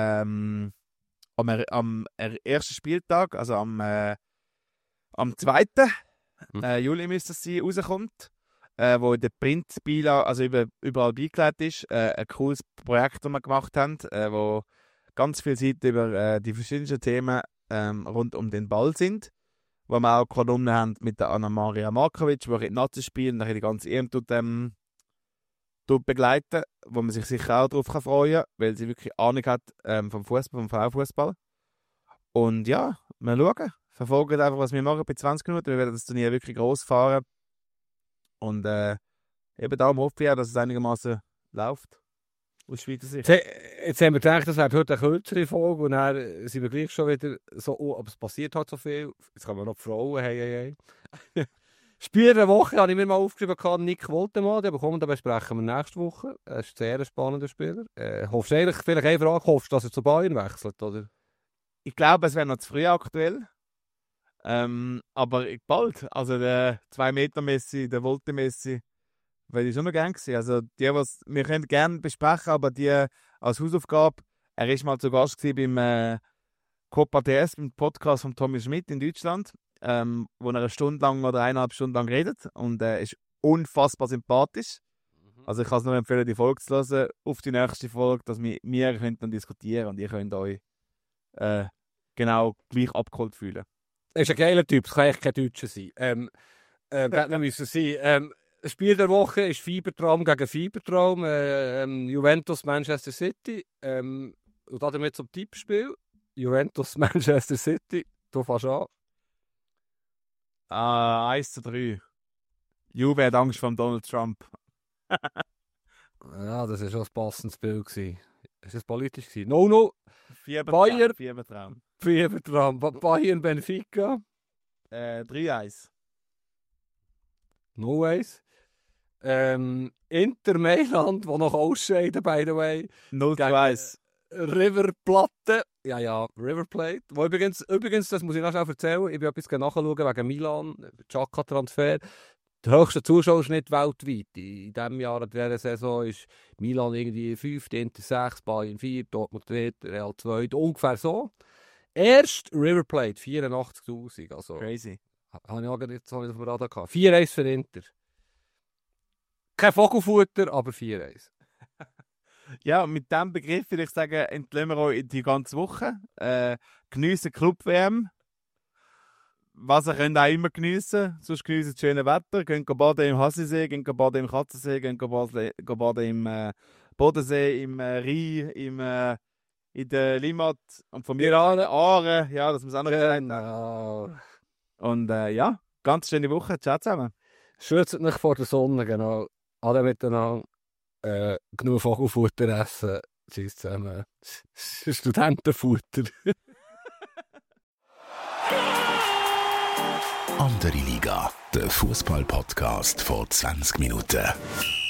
am ersten Spieltag, also am 2. Juli müsste es sein, rauskommt. Wo in der Printbeilage, also überall beigelegt ist. Ein cooles Projekt, das wir gemacht haben, wo ganz viele Seiten über die verschiedenen Themen rund um den Ball sind. Wo wir auch Kolumnen haben mit der Anna-Maria Markovic, die in die Nazi spielt und die ganze EM begleiten, wo man sich sicher auch darauf freuen kann, weil sie wirklich Ahnung hat vom Fußball, vom Frauenfußball. Und ja, wir schauen. Verfolgen einfach, was wir machen bei 20 Minuten. Wir werden das Turnier wirklich gross fahren. Und eben darum hoffe ich auch, dass es einigermaßen läuft. Aus Schweizer Sicht. Jetzt haben wir gedacht, das wäre heute eine kürzere Folge und dann sind wir gleich schon wieder so, aber es passiert halt so viel. Jetzt haben wir noch die Frauen, hey. Spieler der Woche habe ich mir mal aufgeschrieben, Nick Woltemann, den bekommen, den besprechen wir nächste Woche. Er ist ein sehr spannender Spieler. Hoffst du eigentlich, vielleicht eine Frage, hoffst du, dass er zu Bayern wechselt, oder? Ich glaube, es wäre noch zu früh aktuell. Aber bald. Also der 2-Meter-Messi, der Volte-Messi, wäre ich schon noch gern gewesen. Also die, was wir können gerne besprechen, aber die als Hausaufgabe, er ist mal zu Gast gewesen beim Copa TS, beim Podcast von Tommy Schmidt in Deutschland, wo er eine Stunde lang oder 1,5 Stunden lang redet und ist unfassbar sympathisch. Also ich kann es nur empfehlen, die Folge zu hören, auf die nächste Folge, dass wir könnt dann diskutieren und ihr könnt euch genau gleich abgeholt fühlen. Er ist ein geiler Typ, es kann eigentlich kein Deutscher sein. Wir müssen sein. Spiel der Woche ist Fiebertraum gegen Fiebertraum. Juventus Manchester City. Und damit zum Tippspiel. Juventus Manchester City. Du fährst an. 1:3. Juve hat Angst vor Donald Trump. Ja, das war schon ein passendes Bild. Ist das politisch gewesen? No. Bayern. Fiebertraum. Fiebertraum. Bayern Benfica. 3-1. 0-1. Inter Mailand, die noch ausscheiden, by the way. 0-1. River Plate. Ja, River Plate. Wo übrigens, das muss ich noch schnell erzählen, ich bin etwas nachschauen wegen Milan, Xhaka-Transfer. Der höchste Zuschauerschnitt weltweit. In diesem Jahr, in dieser Saison, ist Milan irgendwie 5, Inter 6, Bayern 4, Dortmund 3, Real 2, ungefähr so. Erst River Plate, 84'000. Also, Crazy. habe ich auch nicht auf dem Radar gehabt. 4-1 für Inter. Kein Vogelfutter, aber 4-1. Ja, mit diesem Begriff würde ich sagen, entlehnen wir euch die ganze Woche. Geniessen Club-WM. Was ihr könnt auch immer geniessen. Sonst geniessen das schöne Wetter. Gehen baden im Hassisee, gehen baden im Katzensee, gehen baden im Bodensee, im Rhein, in der Limmat und von mir an Aare. Ja, das muss auch noch sein. Genau. Und ja, ganz schöne Woche. Ciao zusammen. Schützt euch vor der Sonne, genau. Alle miteinander genug Vogelfutter essen. Tschüss zusammen. Studentenfutter. Andere Liga, der Fußball-Podcast vor 20 Minuten.